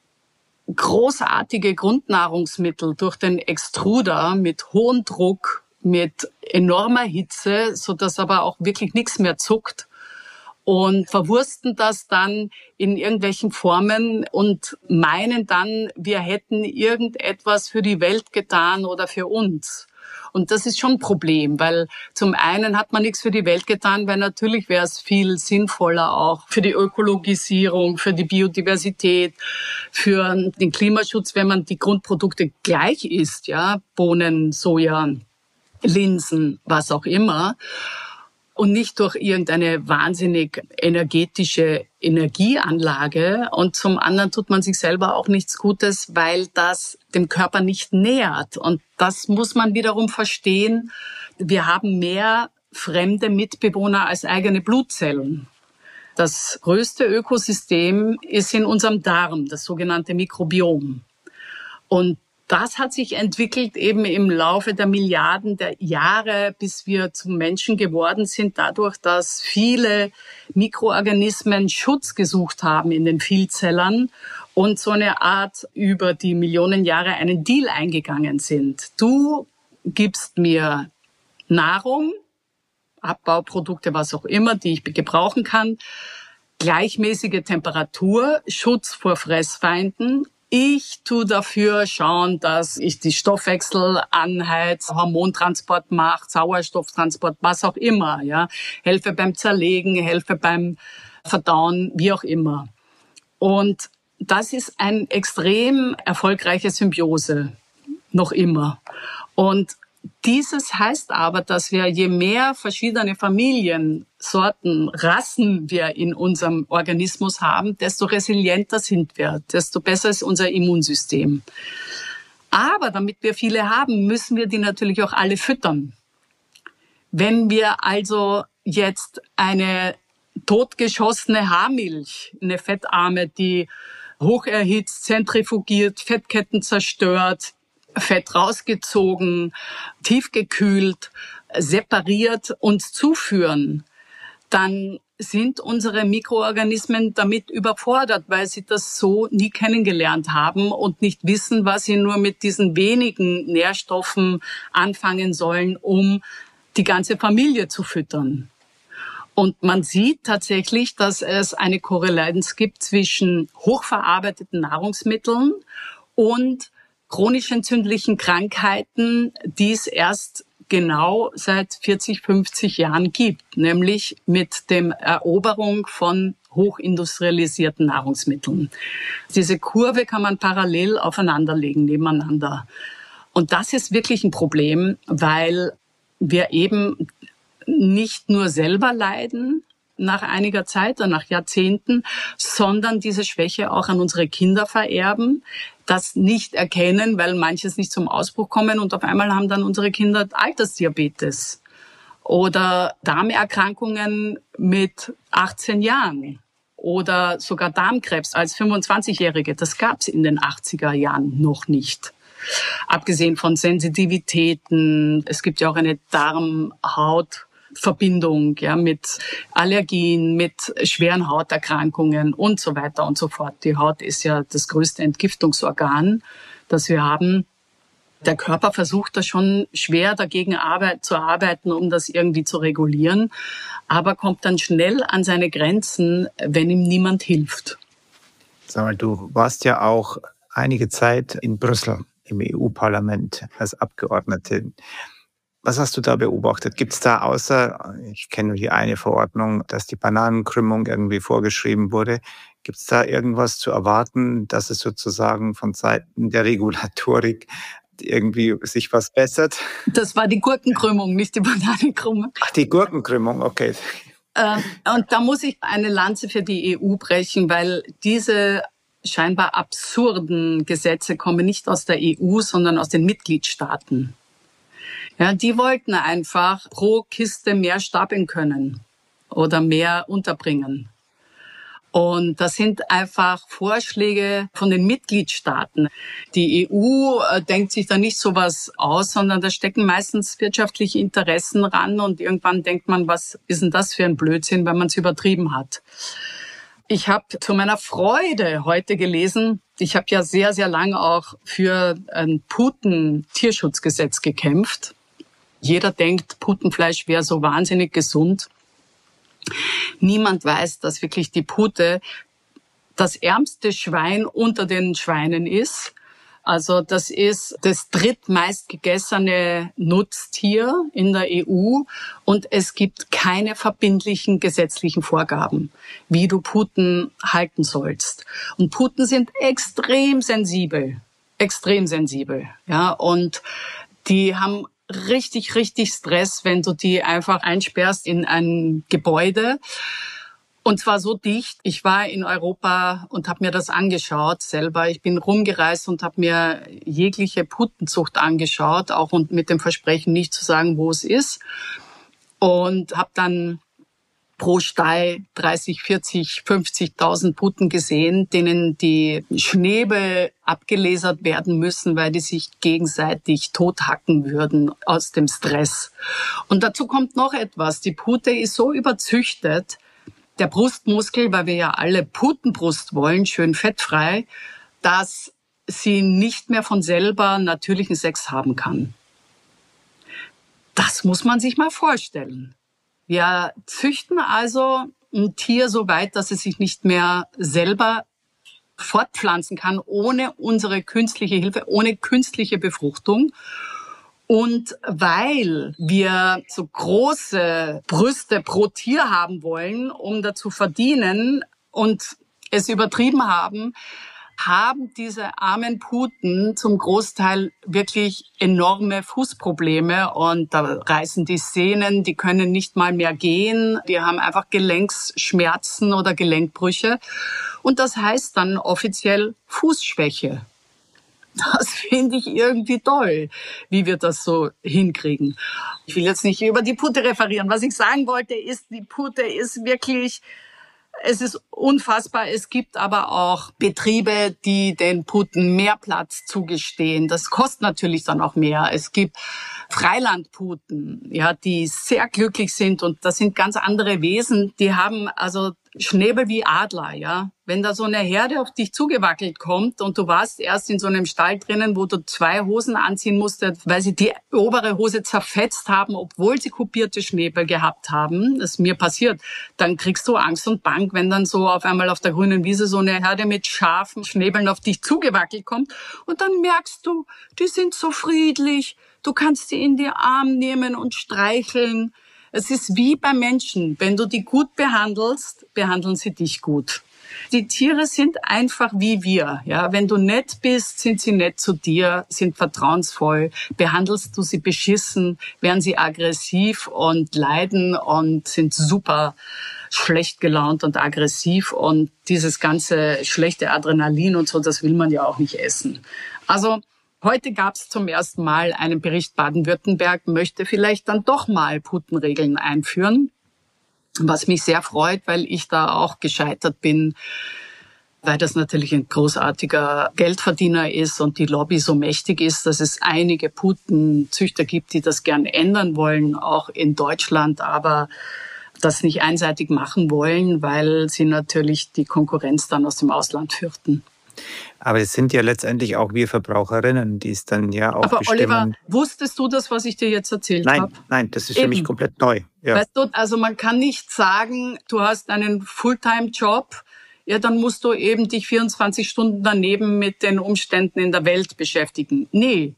D: großartige Grundnahrungsmittel durch den Extruder mit hohem Druck, mit enormer Hitze, so dass aber auch wirklich nichts mehr zuckt und verwursten das dann in irgendwelchen Formen und meinen dann, wir hätten irgendetwas für die Welt getan oder für uns. Und das ist schon ein Problem, weil zum einen hat man nichts für die Welt getan, weil natürlich wäre es viel sinnvoller auch für die Ökologisierung, für die Biodiversität, für den Klimaschutz, wenn man die Grundprodukte gleich isst, ja, Bohnen, Soja, Linsen, was auch immer. Und nicht durch irgendeine wahnsinnig energetische Energieanlage. Und zum anderen tut man sich selber auch nichts Gutes, weil das dem Körper nicht nährt. Und das muss man wiederum verstehen. Wir haben mehr fremde Mitbewohner als eigene Blutzellen. Das größte Ökosystem ist in unserem Darm, das sogenannte Mikrobiom. Und das hat sich entwickelt eben im Laufe der Milliarden der Jahre, bis wir zum Menschen geworden sind, dadurch, dass viele Mikroorganismen Schutz gesucht haben in den Vielzellern und so eine Art über die Millionen Jahre einen Deal eingegangen sind. Du gibst mir Nahrung, Abbauprodukte, was auch immer, die ich gebrauchen kann, gleichmäßige Temperatur, Schutz vor Fressfeinden. Ich tue dafür schauen, dass ich die Stoffwechsel anheize, Hormontransport mache, Sauerstofftransport, was auch immer, ja. Helfe beim Zerlegen, helfe beim Verdauen, wie auch immer. Und das ist eine extrem erfolgreiche Symbiose, noch immer. Und dieses heißt aber, dass wir, je mehr verschiedene Familien, Sorten, Rassen wir in unserem Organismus haben, desto resilienter sind wir, desto besser ist unser Immunsystem. Aber damit wir viele haben, müssen wir die natürlich auch alle füttern. Wenn wir also jetzt eine totgeschossene Haarmilch, eine fettarme, die hoch erhitzt, zentrifugiert, Fettketten zerstört, Fett rausgezogen, tiefgekühlt, separiert uns zuführen, dann sind unsere Mikroorganismen damit überfordert, weil sie das so nie kennengelernt haben und nicht wissen, was sie nur mit diesen wenigen Nährstoffen anfangen sollen, um die ganze Familie zu füttern. Und man sieht tatsächlich, dass es eine Korrelanz gibt zwischen hochverarbeiteten Nahrungsmitteln und chronisch entzündlichen Krankheiten, die es erst genau seit 40, 50 Jahren gibt, nämlich mit der Eroberung von hochindustrialisierten Nahrungsmitteln. Diese Kurve kann man parallel aufeinanderlegen, nebeneinander. Und das ist wirklich ein Problem, weil wir eben nicht nur selber leiden nach einiger Zeit oder nach Jahrzehnten, sondern diese Schwäche auch an unsere Kinder vererben, das nicht erkennen, weil manches nicht zum Ausbruch kommen und auf einmal haben dann unsere Kinder Altersdiabetes oder Darmerkrankungen mit 18 Jahren oder sogar Darmkrebs als 25-Jährige. Das gab es in den 80er Jahren noch nicht. Abgesehen von Sensitivitäten, es gibt ja auch eine Darm-Haut-Verbindung, ja, mit Allergien, mit schweren Hauterkrankungen und so weiter und so fort. Die Haut ist ja das größte Entgiftungsorgan, das wir haben. Der Körper versucht da schon schwer dagegen zu arbeiten, um das irgendwie zu regulieren, aber kommt dann schnell an seine Grenzen, wenn ihm niemand hilft.
B: Sag mal, du warst ja auch einige Zeit in Brüssel im EU-Parlament als Abgeordnete. Was hast du da beobachtet? Gibt es da außer, ich kenne nur die eine Verordnung, dass die Bananenkrümmung irgendwie vorgeschrieben wurde, gibt es da irgendwas zu erwarten, dass es sozusagen von Seiten der Regulatorik irgendwie sich was bessert?
D: Das war die Gurkenkrümmung, nicht die Bananenkrümmung.
B: Ach, die Gurkenkrümmung, okay.
D: Und da muss ich eine Lanze für die EU brechen, weil diese scheinbar absurden Gesetze kommen nicht aus der EU, sondern aus den Mitgliedstaaten. Ja, die wollten einfach pro Kiste mehr stapeln können oder mehr unterbringen. Und das sind einfach Vorschläge von den Mitgliedstaaten. Die EU denkt sich da nicht sowas aus, sondern da stecken meistens wirtschaftliche Interessen ran und irgendwann denkt man, was ist denn das für ein Blödsinn, wenn man es übertrieben hat. Ich habe zu meiner Freude heute gelesen, ich habe ja sehr, sehr lange auch für ein Puten-Tierschutzgesetz gekämpft. Jeder denkt, Putenfleisch wäre so wahnsinnig gesund. Niemand weiß, dass wirklich die Pute das ärmste Schwein unter den Schweinen ist. Also das ist das drittmeist gegessene Nutztier in der EU und es gibt keine verbindlichen gesetzlichen Vorgaben, wie du Puten halten sollst. Und Puten sind extrem sensibel, ja, und die haben richtig, richtig Stress, wenn du die einfach einsperrst in ein Gebäude. Und zwar so dicht. Ich war in Europa und habe mir das angeschaut selber. Ich bin rumgereist und habe mir jegliche Putenzucht angeschaut, auch und mit dem Versprechen nicht zu sagen, wo es ist. Und habe dann pro Stall 30, 40, 50.000 Puten gesehen, denen die Schnäbel abgelasert werden müssen, weil die sich gegenseitig tothacken würden aus dem Stress. Und dazu kommt noch etwas. Die Pute ist so überzüchtet, der Brustmuskel, weil wir ja alle Putenbrust wollen, schön fettfrei, dass sie nicht mehr von selber natürlichen Sex haben kann. Das muss man sich mal vorstellen. Wir züchten also ein Tier so weit, dass es sich nicht mehr selber fortpflanzen kann ohne unsere künstliche Hilfe, ohne künstliche Befruchtung. Und weil wir so große Brüste pro Tier haben wollen, um da zu verdienen und es übertrieben haben diese armen Puten zum Großteil wirklich enorme Fußprobleme und da reißen die Sehnen, die können nicht mal mehr gehen, die haben einfach Gelenksschmerzen oder Gelenkbrüche und das heißt dann offiziell Fußschwäche. Das finde ich irgendwie toll, wie wir das so hinkriegen. Ich will jetzt nicht über die Pute referieren. Was ich sagen wollte ist, die Pute ist wirklich... Es ist unfassbar. Es gibt aber auch Betriebe, die den Puten mehr Platz zugestehen. Das kostet natürlich dann auch mehr. Es gibt Freilandputen, ja, die sehr glücklich sind und das sind ganz andere Wesen. Die haben also Schnäbel wie Adler, ja. Wenn da so eine Herde auf dich zugewackelt kommt und du warst erst in so einem Stall drinnen, wo du 2 Hosen anziehen musstest, weil sie die obere Hose zerfetzt haben, obwohl sie kupierte Schnäbel gehabt haben, das ist mir passiert, dann kriegst du Angst und Bang, wenn dann so auf einmal auf der grünen Wiese so eine Herde mit scharfen Schnäbeln auf dich zugewackelt kommt und dann merkst du, die sind so friedlich, du kannst sie in die Arme nehmen und streicheln. Es ist wie bei Menschen. Wenn du die gut behandelst, behandeln sie dich gut. Die Tiere sind einfach wie wir. Ja, wenn du nett bist, sind sie nett zu dir, sind vertrauensvoll. Behandelst du sie beschissen, werden sie aggressiv und leiden und sind super schlecht gelaunt und aggressiv. Und dieses ganze schlechte Adrenalin und so, das will man ja auch nicht essen. Also heute gab es zum ersten Mal einen Bericht, Baden-Württemberg möchte vielleicht dann doch mal Putenregeln einführen, was mich sehr freut, weil ich da auch gescheitert bin, weil das natürlich ein großartiger Geldverdiener ist und die Lobby so mächtig ist, dass es einige Putenzüchter gibt, die das gern ändern wollen, auch in Deutschland, aber das nicht einseitig machen wollen, weil sie natürlich die Konkurrenz dann aus dem Ausland fürchten.
B: Aber es sind ja letztendlich auch wir Verbraucherinnen, die es dann ja auch
D: aber
B: bestimmen.
D: Oliver, wusstest du das, was ich dir jetzt erzählt habe?
B: Nein, das ist für mich komplett neu. Ja.
D: Weißt du, also man kann nicht sagen, du hast einen Fulltime-Job, ja, dann musst du eben dich 24 Stunden daneben mit den Umständen in der Welt beschäftigen. Nee,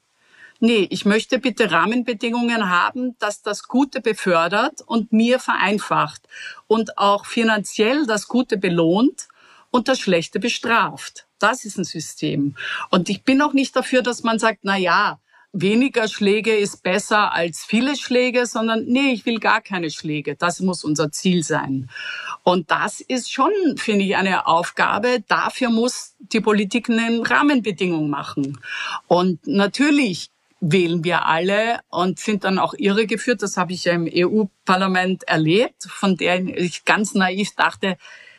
D: ich möchte bitte Rahmenbedingungen haben, dass das Gute befördert und mir vereinfacht und auch finanziell das Gute belohnt und das Schlechte bestraft. Das ist ein System. Und ich bin auch nicht dafür, dass man sagt, na ja, weniger Schläge ist besser als viele Schläge, sondern nee, ich will gar keine Schläge. Das muss unser Ziel sein. Und das ist schon, finde ich, eine Aufgabe. Dafür muss die Politik eine Rahmenbedingung machen. Und natürlich wählen wir alle und sind dann auch irregeführt. Das habe ich ja im EU-Parlament erlebt, von der ich ganz naiv dachte,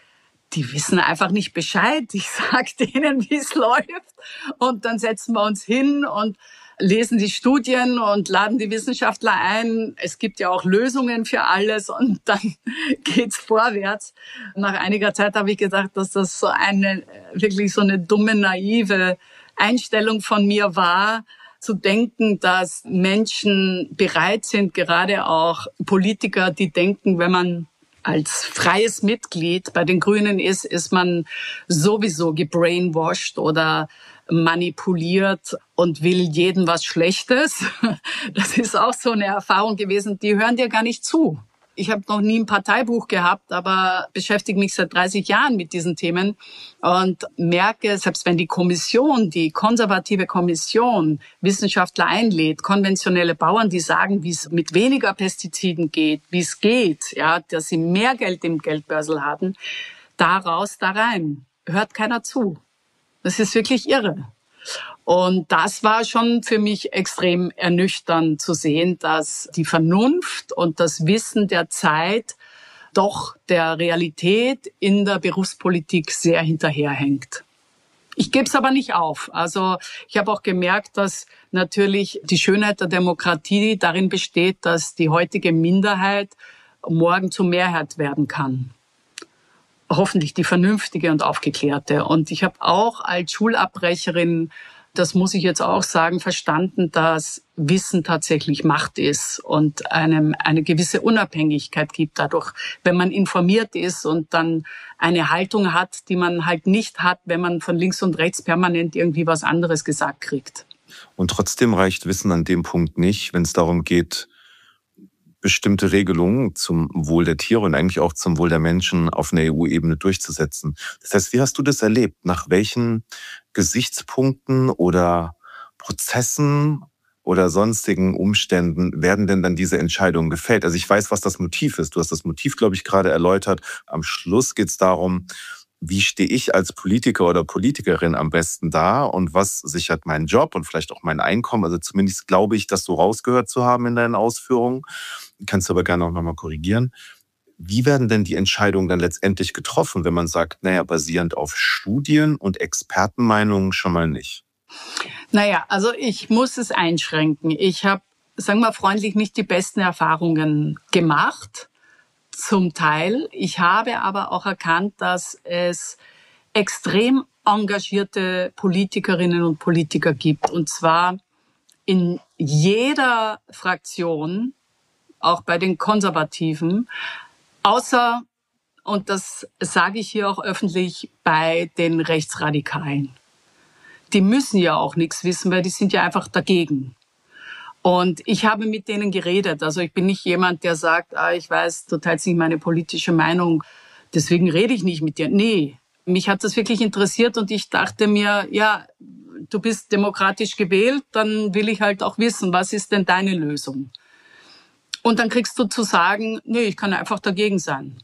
D: die wissen einfach nicht Bescheid. Ich sage denen, wie es läuft. Und dann setzen wir uns hin und lesen die Studien und laden die Wissenschaftler ein. Es gibt ja auch Lösungen für alles und dann geht's vorwärts. Nach einiger Zeit habe ich gedacht, dass das wirklich so eine dumme, naive Einstellung von mir war, zu denken, dass Menschen bereit sind, gerade auch Politiker, die denken, wenn man als freies Mitglied bei den Grünen ist man sowieso gebrainwashed oder manipuliert und will jedem was Schlechtes. Das ist auch so eine Erfahrung gewesen, die hören dir gar nicht zu. Ich habe noch nie ein Parteibuch gehabt, aber beschäftige mich seit 30 Jahren mit diesen Themen und merke, selbst wenn die Kommission, die konservative Kommission, Wissenschaftler einlädt, konventionelle Bauern, die sagen, wie es mit weniger Pestiziden geht, wie es geht, ja, dass sie mehr Geld im Geldbörsel haben, da raus, da rein. Hört keiner zu. Das ist wirklich irre. Und das war schon für mich extrem ernüchternd zu sehen, dass die Vernunft und das Wissen der Zeit doch der Realität in der Berufspolitik sehr hinterherhängt. Ich gebe es aber nicht auf. Also ich habe auch gemerkt, dass natürlich die Schönheit der Demokratie darin besteht, dass die heutige Minderheit morgen zur Mehrheit werden kann. Hoffentlich die vernünftige und aufgeklärte. Und ich habe auch als Schulabbrecherin das muss ich jetzt auch sagen, verstanden, dass Wissen tatsächlich Macht ist und einem eine gewisse Unabhängigkeit gibt dadurch, wenn man informiert ist und dann eine Haltung hat, die man halt nicht hat, wenn man von links und rechts permanent irgendwie was anderes gesagt kriegt.
C: Und trotzdem reicht Wissen an dem Punkt nicht, wenn es darum geht, bestimmte Regelungen zum Wohl der Tiere und eigentlich auch zum Wohl der Menschen auf einer EU-Ebene durchzusetzen. Das heißt, wie hast du das erlebt? Nach welchen Gesichtspunkten oder Prozessen oder sonstigen Umständen werden denn dann diese Entscheidungen gefällt? Also ich weiß, was das Motiv ist. Du hast das Motiv, glaube ich, gerade erläutert. Am Schluss geht es darum, wie stehe ich als Politiker oder Politikerin am besten da und was sichert meinen Job und vielleicht auch mein Einkommen. Also zumindest glaube ich, das so rausgehört zu haben in deinen Ausführungen. Kannst du aber gerne auch nochmal korrigieren. Wie werden denn die Entscheidungen dann letztendlich getroffen, wenn man sagt, naja, basierend auf Studien und Expertenmeinungen schon mal nicht?
D: Naja, also ich muss es einschränken. Ich habe, sagen wir freundlich, nicht die besten Erfahrungen gemacht. Zum Teil. Ich habe aber auch erkannt, dass es extrem engagierte Politikerinnen und Politiker gibt. Und zwar in jeder Fraktion, auch bei den Konservativen, außer, und das sage ich hier auch öffentlich, bei den Rechtsradikalen. Die müssen ja auch nichts wissen, weil die sind ja einfach dagegen. Und ich habe mit denen geredet. Also ich bin nicht jemand, der sagt, ich weiß, du teilst nicht meine politische Meinung, deswegen rede ich nicht mit dir. Nee, mich hat das wirklich interessiert und ich dachte mir, ja, du bist demokratisch gewählt, dann will ich halt auch wissen, was ist denn deine Lösung? Und dann kriegst du zu sagen, nee, ich kann einfach dagegen sein.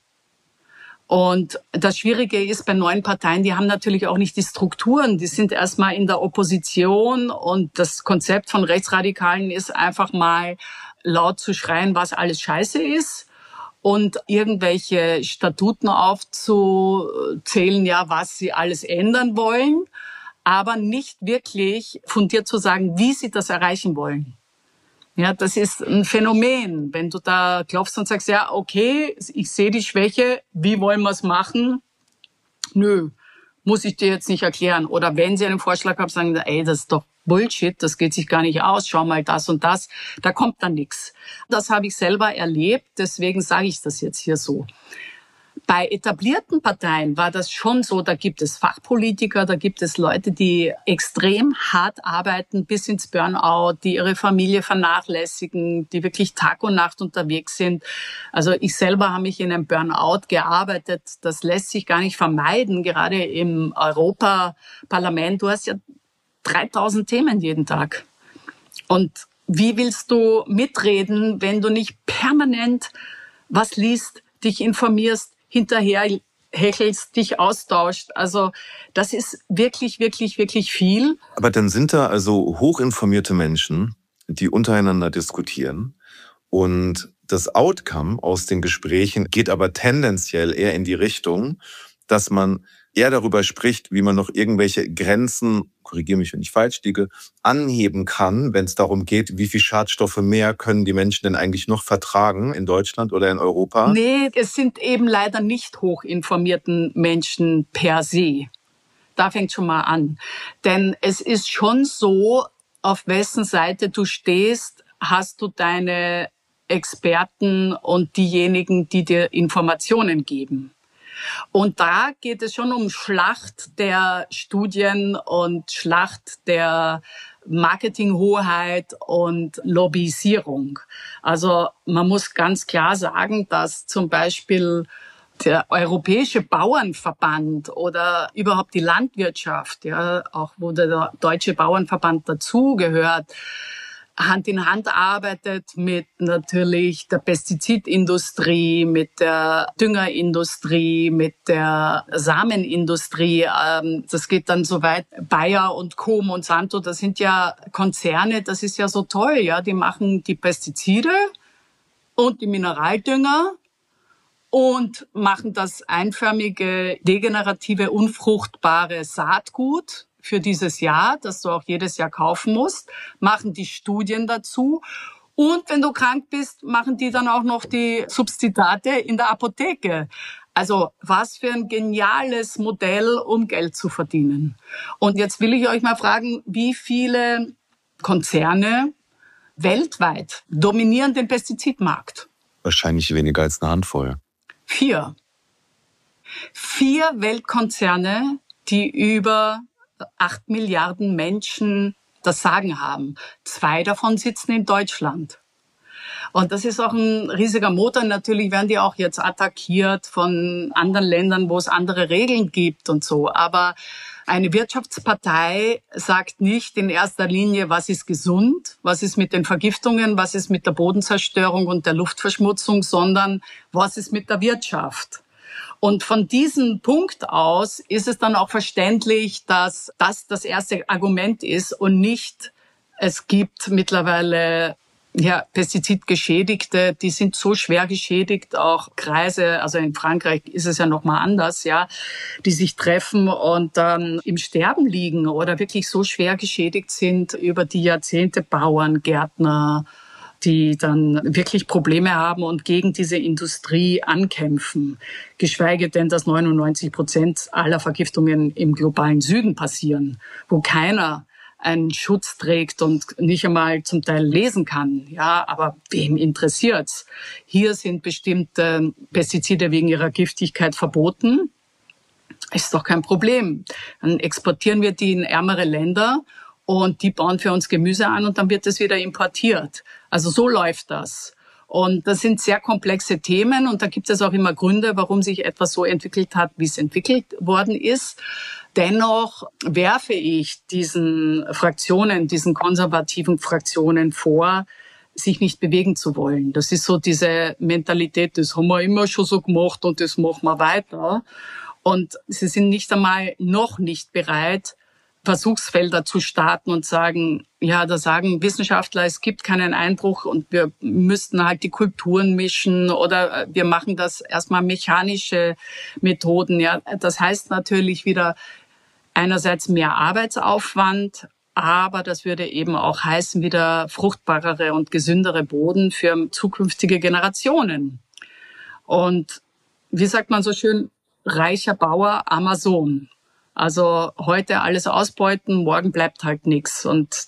D: Und das Schwierige ist bei neuen Parteien, die haben natürlich auch nicht die Strukturen. Die sind erstmal in der Opposition und das Konzept von Rechtsradikalen ist einfach mal laut zu schreien, was alles scheiße ist und irgendwelche Statuten aufzuzählen, ja, was sie alles ändern wollen, aber nicht wirklich fundiert zu sagen, wie sie das erreichen wollen. Ja, das ist ein Phänomen. Wenn du da klopfst und sagst, ja, okay, ich sehe die Schwäche, wie wollen wir es machen? Nö, muss ich dir jetzt nicht erklären. Oder wenn sie einen Vorschlag haben, sagen, ey, das ist doch Bullshit, das geht sich gar nicht aus, schau mal das und das, da kommt dann nichts. Das habe ich selber erlebt, deswegen sage ich das jetzt hier so. Bei etablierten Parteien war das schon so, da gibt es Fachpolitiker, da gibt es Leute, die extrem hart arbeiten bis ins Burnout, die ihre Familie vernachlässigen, die wirklich Tag und Nacht unterwegs sind. Also ich selber habe mich in einem Burnout gearbeitet, das lässt sich gar nicht vermeiden, gerade im Europaparlament. Du hast ja 3000 Themen jeden Tag. Und wie willst du mitreden, wenn du nicht permanent was liest, dich informierst, hinterher hechelst, dich austauscht. Also das ist wirklich, wirklich, wirklich viel.
C: Aber dann sind da also hochinformierte Menschen, die untereinander diskutieren. Und das Outcome aus den Gesprächen geht aber tendenziell eher in die Richtung, dass man eher darüber spricht, wie man noch irgendwelche Grenzen, korrigiere mich, wenn ich falsch liege, anheben kann, wenn es darum geht, wie viel Schadstoffe mehr können die Menschen denn eigentlich noch vertragen in Deutschland oder in Europa?
D: Nee, es sind eben leider nicht hochinformierten Menschen per se. Da fängt schon mal an. Denn es ist schon so, auf wessen Seite du stehst, hast du deine Experten und diejenigen, die dir Informationen geben. Und da geht es schon um Schlacht der Studien und Schlacht der Marketinghoheit und Lobbyisierung. Also man muss ganz klar sagen, dass zum Beispiel der Europäische Bauernverband oder überhaupt die Landwirtschaft, ja, auch wo der Deutsche Bauernverband dazugehört, Hand in Hand arbeitet mit natürlich der Pestizidindustrie, mit der Düngerindustrie, mit der Samenindustrie. Das geht dann so weit. Bayer und Co. Monsanto, das sind ja Konzerne, das ist ja so toll, ja. Die machen die Pestizide und die Mineraldünger und machen das einförmige, degenerative, unfruchtbare Saatgut für dieses Jahr, das du auch jedes Jahr kaufen musst, machen die Studien dazu. Und wenn du krank bist, machen die dann auch noch die Substitate in der Apotheke. Also was für ein geniales Modell, um Geld zu verdienen. Und jetzt will ich euch mal fragen, wie viele Konzerne weltweit dominieren den Pestizidmarkt?
C: Wahrscheinlich weniger als eine Handvoll.
D: 4. 4 Weltkonzerne, die über 8 Milliarden Menschen das Sagen haben. 2 davon sitzen in Deutschland. Und das ist auch ein riesiger Motor. Natürlich werden die auch jetzt attackiert von anderen Ländern, wo es andere Regeln gibt und so. Aber eine Wirtschaftspartei sagt nicht in erster Linie, was ist gesund, was ist mit den Vergiftungen, was ist mit der Bodenzerstörung und der Luftverschmutzung, sondern was ist mit der Wirtschaft. Und von diesem Punkt aus ist es dann auch verständlich, dass das erste Argument ist und nicht, es gibt mittlerweile Pestizidgeschädigte, die sind so schwer geschädigt, auch Kreise, also in Frankreich ist es ja noch mal anders, die sich treffen und dann im Sterben liegen oder wirklich so schwer geschädigt sind über die Jahrzehnte, Bauern, Gärtner, die dann wirklich Probleme haben und gegen diese Industrie ankämpfen. Geschweige denn, dass 99% aller Vergiftungen im globalen Süden passieren, wo keiner einen Schutz trägt und nicht einmal zum Teil lesen kann. Ja, aber wem interessiert's? Hier sind bestimmte Pestizide wegen ihrer Giftigkeit verboten. Ist doch kein Problem. Dann exportieren wir die in ärmere Länder und die bauen für uns Gemüse an und dann wird es wieder importiert. Also so läuft das. Und das sind sehr komplexe Themen und da gibt es auch immer Gründe, warum sich etwas so entwickelt hat, wie es entwickelt worden ist. Dennoch werfe ich diesen konservativen Fraktionen vor, sich nicht bewegen zu wollen. Das ist so diese Mentalität, das haben wir immer schon so gemacht und das machen wir weiter. Und sie sind nicht einmal noch nicht bereit, Versuchsfelder zu starten und sagen, da sagen Wissenschaftler, es gibt keinen Einbruch und wir müssten halt die Kulturen mischen oder wir machen das erstmal mechanische Methoden. Ja, das heißt natürlich wieder einerseits mehr Arbeitsaufwand, aber das würde eben auch heißen, wieder fruchtbarere und gesündere Boden für zukünftige Generationen. Und wie sagt man so schön, reicher Bauer, armer Sohn. Also heute alles ausbeuten, morgen bleibt halt nichts. Und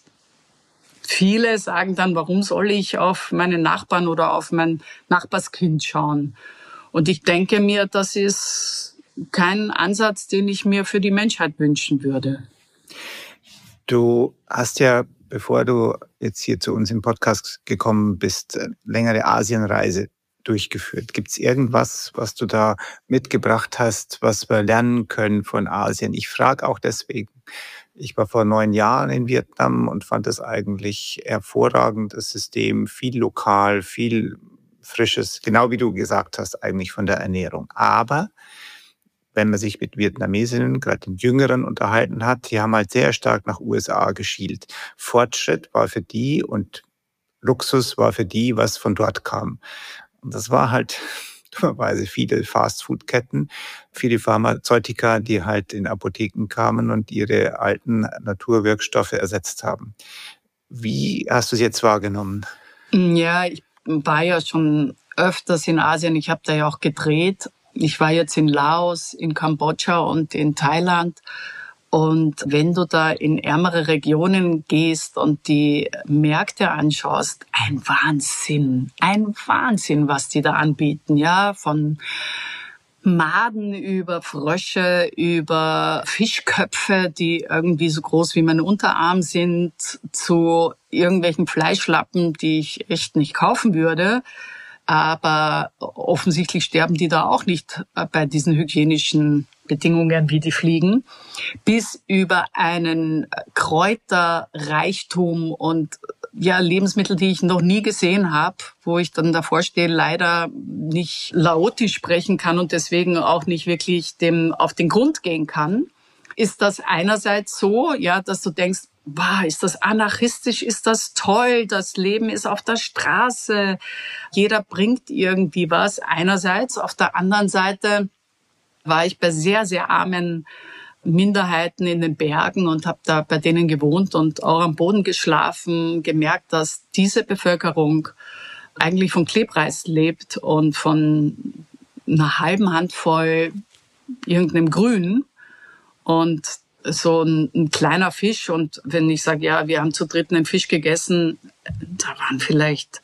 D: viele sagen dann, warum soll ich auf meinen Nachbarn oder auf mein Nachbarskind schauen? Und ich denke mir, das ist kein Ansatz, den ich mir für die Menschheit wünschen würde.
B: Du hast ja, bevor du jetzt hier zu uns im Podcast gekommen bist, längere Asienreise durchgeführt. Gibt es irgendwas, was du da mitgebracht hast, was wir lernen können von Asien? Ich frage auch deswegen. Ich war vor 9 Jahren in Vietnam und fand es eigentlich hervorragend, das System, viel lokal, viel Frisches, genau wie du gesagt hast, eigentlich von der Ernährung. Aber wenn man sich mit Vietnamesinnen, gerade den Jüngeren, unterhalten hat, die haben halt sehr stark nach USA geschielt. Fortschritt war für die und Luxus war für die, was von dort kam. Und das war halt dummerweise viele Fastfood-Ketten, viele Pharmazeutika, die halt in Apotheken kamen und ihre alten Naturwirkstoffe ersetzt haben. Wie hast du es jetzt wahrgenommen?
D: Ja, ich war ja schon öfters in Asien. Ich habe da ja auch gedreht. Ich war jetzt in Laos, in Kambodscha und in Thailand. Und wenn du da in ärmere Regionen gehst und die Märkte anschaust, ein Wahnsinn, was die da anbieten, ja, von Maden über Frösche, über Fischköpfe, die irgendwie so groß wie mein Unterarm sind, zu irgendwelchen Fleischlappen, die ich echt nicht kaufen würde. Aber offensichtlich sterben die da auch nicht bei diesen hygienischen Bedingungen, wie die fliegen, bis über einen Kräuterreichtum und Lebensmittel, die ich noch nie gesehen habe, wo ich dann davor stehe, leider nicht laotisch sprechen kann und deswegen auch nicht wirklich dem auf den Grund gehen kann, ist das einerseits so, dass du denkst, ist das anarchistisch, ist das toll, das Leben ist auf der Straße, jeder bringt irgendwie was. Einerseits, auf der anderen Seite war ich bei sehr, sehr armen Minderheiten in den Bergen und habe da bei denen gewohnt und auch am Boden geschlafen, gemerkt, dass diese Bevölkerung eigentlich von Klebreis lebt und von einer halben Handvoll irgendeinem Grün und so ein kleiner Fisch. Und wenn ich sage, ja, wir haben zu dritt einen Fisch gegessen, da waren vielleicht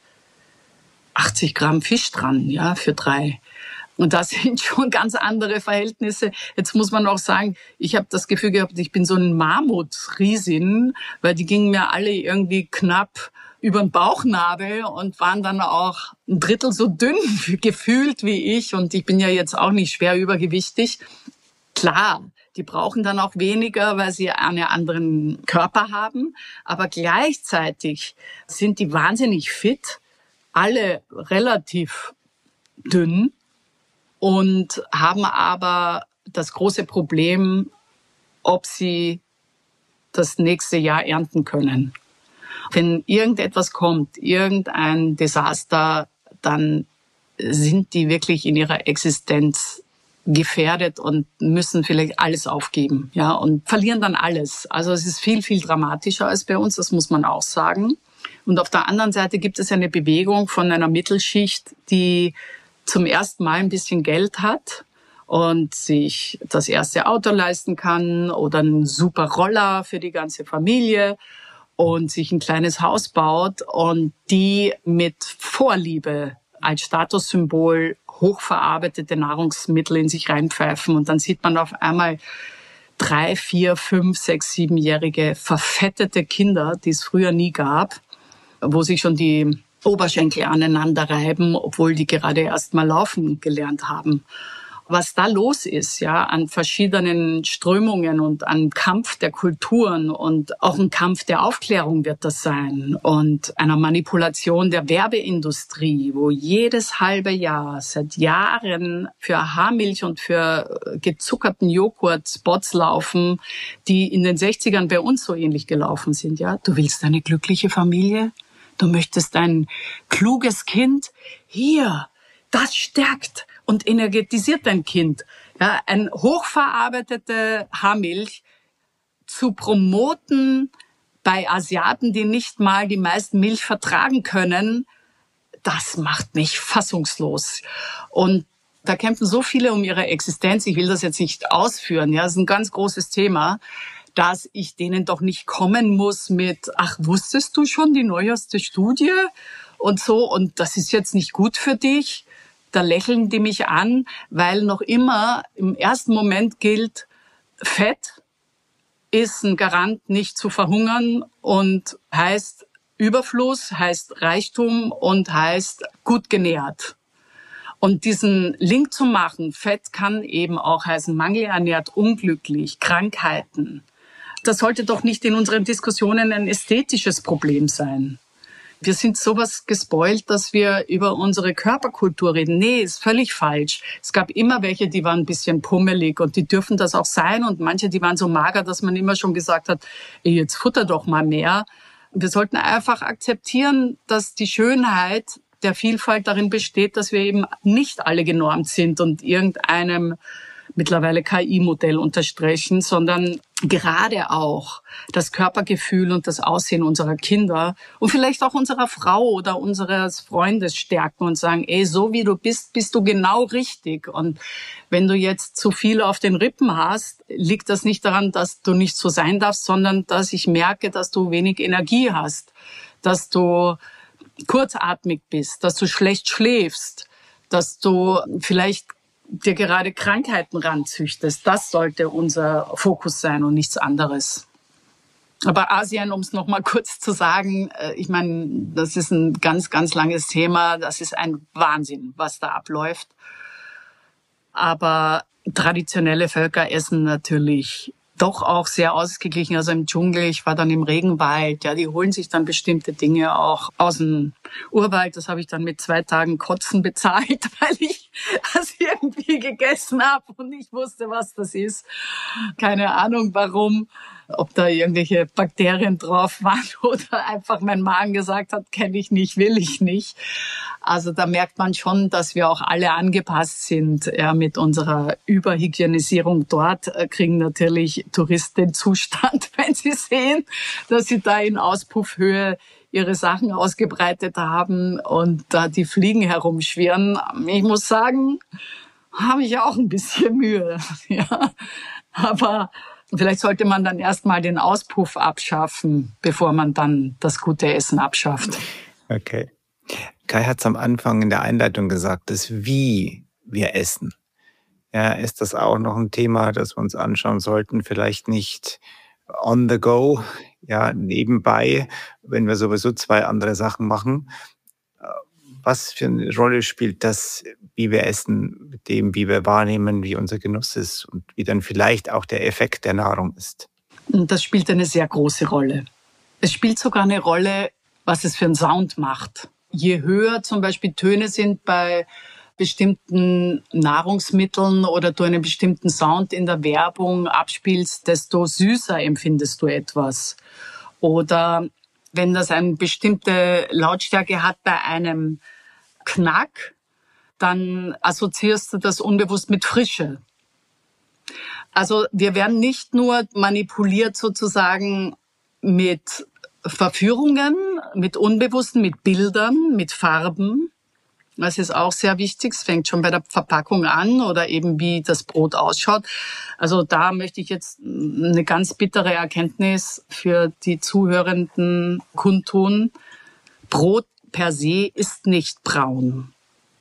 D: 80 Gramm Fisch dran, ja, für 3. Und das sind schon ganz andere Verhältnisse. Jetzt muss man auch sagen, ich habe das Gefühl gehabt, ich bin so ein Mammutriesin, weil die gingen mir alle irgendwie knapp über den Bauchnabel und waren dann auch ein Drittel so dünn gefühlt wie ich. Und ich bin ja jetzt auch nicht schwer übergewichtig. Klar, die brauchen dann auch weniger, weil sie einen anderen Körper haben. Aber gleichzeitig sind die wahnsinnig fit, alle relativ dünn und haben aber das große Problem, ob sie das nächste Jahr ernten können. Wenn irgendetwas kommt, irgendein Desaster, dann sind die wirklich in ihrer Existenz gefährdet und müssen vielleicht alles aufgeben, ja, und verlieren dann alles. Also es ist viel, viel dramatischer als bei uns, das muss man auch sagen. Und auf der anderen Seite gibt es eine Bewegung von einer Mittelschicht, die zum ersten Mal ein bisschen Geld hat und sich das erste Auto leisten kann oder einen super Roller für die ganze Familie und sich ein kleines Haus baut und die mit Vorliebe als Statussymbol hochverarbeitete Nahrungsmittel in sich reinpfeifen. Und dann sieht man auf einmal 3, 4, 5, 6, 7-jährige verfettete Kinder, die es früher nie gab, wo sich schon die Oberschenkel aneinander reiben, obwohl die gerade erst mal laufen gelernt haben. Was da los ist, ja, an verschiedenen Strömungen und an Kampf der Kulturen und auch ein Kampf der Aufklärung wird das sein und einer Manipulation der Werbeindustrie, wo jedes halbe Jahr seit Jahren für Haarmilch und für gezuckerten Joghurt Spots laufen, die in den 60ern bei uns so ähnlich gelaufen sind, ja. Du willst eine glückliche Familie? Du möchtest ein kluges Kind? Hier, das stärkt und energetisiert dein Kind. Ja, eine hochverarbeitete Haarmilch zu promoten bei Asiaten, die nicht mal die meisten Milch vertragen können, das macht mich fassungslos. Und da kämpfen so viele um ihre Existenz. Ich will das jetzt nicht ausführen. Ja, das ist ein ganz großes Thema, dass ich denen doch nicht kommen muss mit, ach, wusstest du schon die neueste Studie und so, und das ist jetzt nicht gut für dich. Da lächeln die mich an, weil noch immer im ersten Moment gilt, Fett ist ein Garant, nicht zu verhungern und heißt Überfluss, heißt Reichtum und heißt gut genährt. Und diesen Link zu machen, Fett kann eben auch heißen mangelernährt, unglücklich, Krankheiten. Das sollte doch nicht in unseren Diskussionen ein ästhetisches Problem sein. Wir sind sowas gespoilt, dass wir über unsere Körperkultur reden. Nee, ist völlig falsch. Es gab immer welche, die waren ein bisschen pummelig und die dürfen das auch sein. Und manche, die waren so mager, dass man immer schon gesagt hat, ey, jetzt futter doch mal mehr. Wir sollten einfach akzeptieren, dass die Schönheit der Vielfalt darin besteht, dass wir eben nicht alle genormt sind und irgendeinem mittlerweile KI-Modell unterstreichen, sondern gerade auch das Körpergefühl und das Aussehen unserer Kinder und vielleicht auch unserer Frau oder unseres Freundes stärken und sagen, ey, so wie du bist, bist du genau richtig. Und wenn du jetzt zu viel auf den Rippen hast, liegt das nicht daran, dass du nicht so sein darfst, sondern dass ich merke, dass du wenig Energie hast, dass du kurzatmig bist, dass du schlecht schläfst, dass du vielleicht dir gerade Krankheiten ranzüchtest. Das sollte unser Fokus sein und nichts anderes. Aber Asien, um es noch mal kurz zu sagen, ich meine, das ist ein ganz, ganz langes Thema. Das ist ein Wahnsinn, was da abläuft. Aber traditionelle Völker essen natürlich doch auch sehr ausgeglichen. Also im Dschungel, ich war dann im Regenwald, ja, die holen sich dann bestimmte Dinge auch aus dem Urwald. Das habe ich dann mit 2 Tagen Kotzen bezahlt, weil ich das irgendwie gegessen habe und ich wusste, was das ist. Keine Ahnung, warum. Ob da irgendwelche Bakterien drauf waren oder einfach mein Magen gesagt hat, kenne ich nicht, will ich nicht. Also da merkt man schon, dass wir auch alle angepasst sind, ja, mit unserer Überhygienisierung. Dort kriegen natürlich Touristen den Zustand, wenn sie sehen, dass sie da in Auspuffhöhe ihre Sachen ausgebreitet haben und da die Fliegen herumschwirren. Ich muss sagen, habe ich auch ein bisschen Mühe. Ja. Aber vielleicht sollte man dann erstmal den Auspuff abschaffen, bevor man dann das gute Essen abschafft.
B: Okay. Kai hat es am Anfang in der Einleitung gesagt, das Wie wir essen. Ja, ist das auch noch ein Thema, das wir uns anschauen sollten? Vielleicht nicht on the go, ja, nebenbei, wenn wir sowieso 2 andere Sachen machen. Was für eine Rolle spielt das, wie wir essen, mit dem, wie wir wahrnehmen, wie unser Genuss ist und wie dann vielleicht auch der Effekt der Nahrung ist?
D: Und das spielt eine sehr große Rolle. Es spielt sogar eine Rolle, was es für einen Sound macht. Je höher zum Beispiel Töne sind bei bestimmten Nahrungsmitteln oder du einen bestimmten Sound in der Werbung abspielst, desto süßer empfindest du etwas. Oder wenn das eine bestimmte Lautstärke hat bei einem Knack, dann assoziierst du das unbewusst mit Frische. Also wir werden nicht nur manipuliert sozusagen mit Verführungen, mit Unbewussten, mit Bildern, mit Farben. Das ist auch sehr wichtig. Es fängt schon bei der Verpackung an oder eben wie das Brot ausschaut. Also da möchte ich jetzt eine ganz bittere Erkenntnis für die Zuhörenden kundtun. Brot per se ist nicht braun.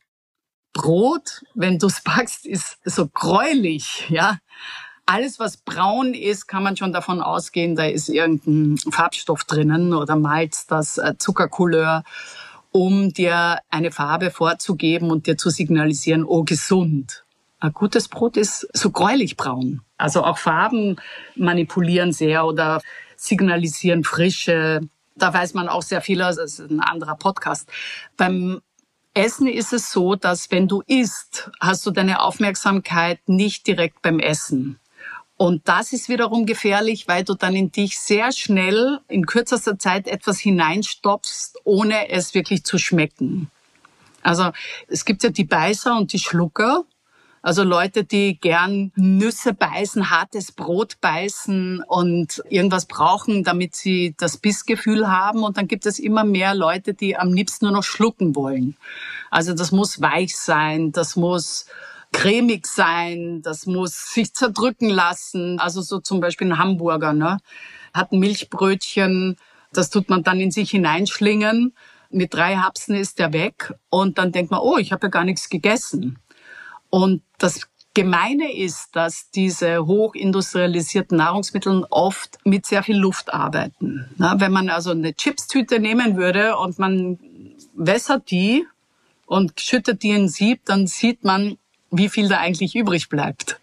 D: Brot, wenn du es backst, ist so gräulich, ja. Alles, was braun ist, kann man schon davon ausgehen, da ist irgendein Farbstoff drinnen oder Malz, das Zuckercouleur, um dir eine Farbe vorzugeben und dir zu signalisieren, oh, gesund. Ein gutes Brot ist so gräulich braun. Also auch Farben manipulieren sehr oder signalisieren Frische. Da weiß man auch sehr viel, das ist ein anderer Podcast. Beim Essen ist es so, dass wenn du isst, hast du deine Aufmerksamkeit nicht direkt beim Essen. Und das ist wiederum gefährlich, weil du dann in dich sehr schnell in kürzester Zeit etwas hineinstopfst, ohne es wirklich zu schmecken. Also es gibt ja die Beißer und die Schlucker. Also Leute, die gern Nüsse beißen, hartes Brot beißen und irgendwas brauchen, damit sie das Bissgefühl haben. Und dann gibt es immer mehr Leute, die am liebsten nur noch schlucken wollen. Also das muss weich sein, das muss cremig sein, das muss sich zerdrücken lassen. Also so zum Beispiel ein Hamburger, ne? Hat ein Milchbrötchen, das tut man dann in sich hineinschlingen. Mit 3 Hapsen ist der weg. Und dann denkt man, oh, ich habe ja gar nichts gegessen. Und das Gemeine ist, dass diese hochindustrialisierten Nahrungsmittel oft mit sehr viel Luft arbeiten. Na, wenn man also eine Chipstüte nehmen würde und man wässert die und schüttet die in ein Sieb, dann sieht man, wie viel da eigentlich übrig bleibt.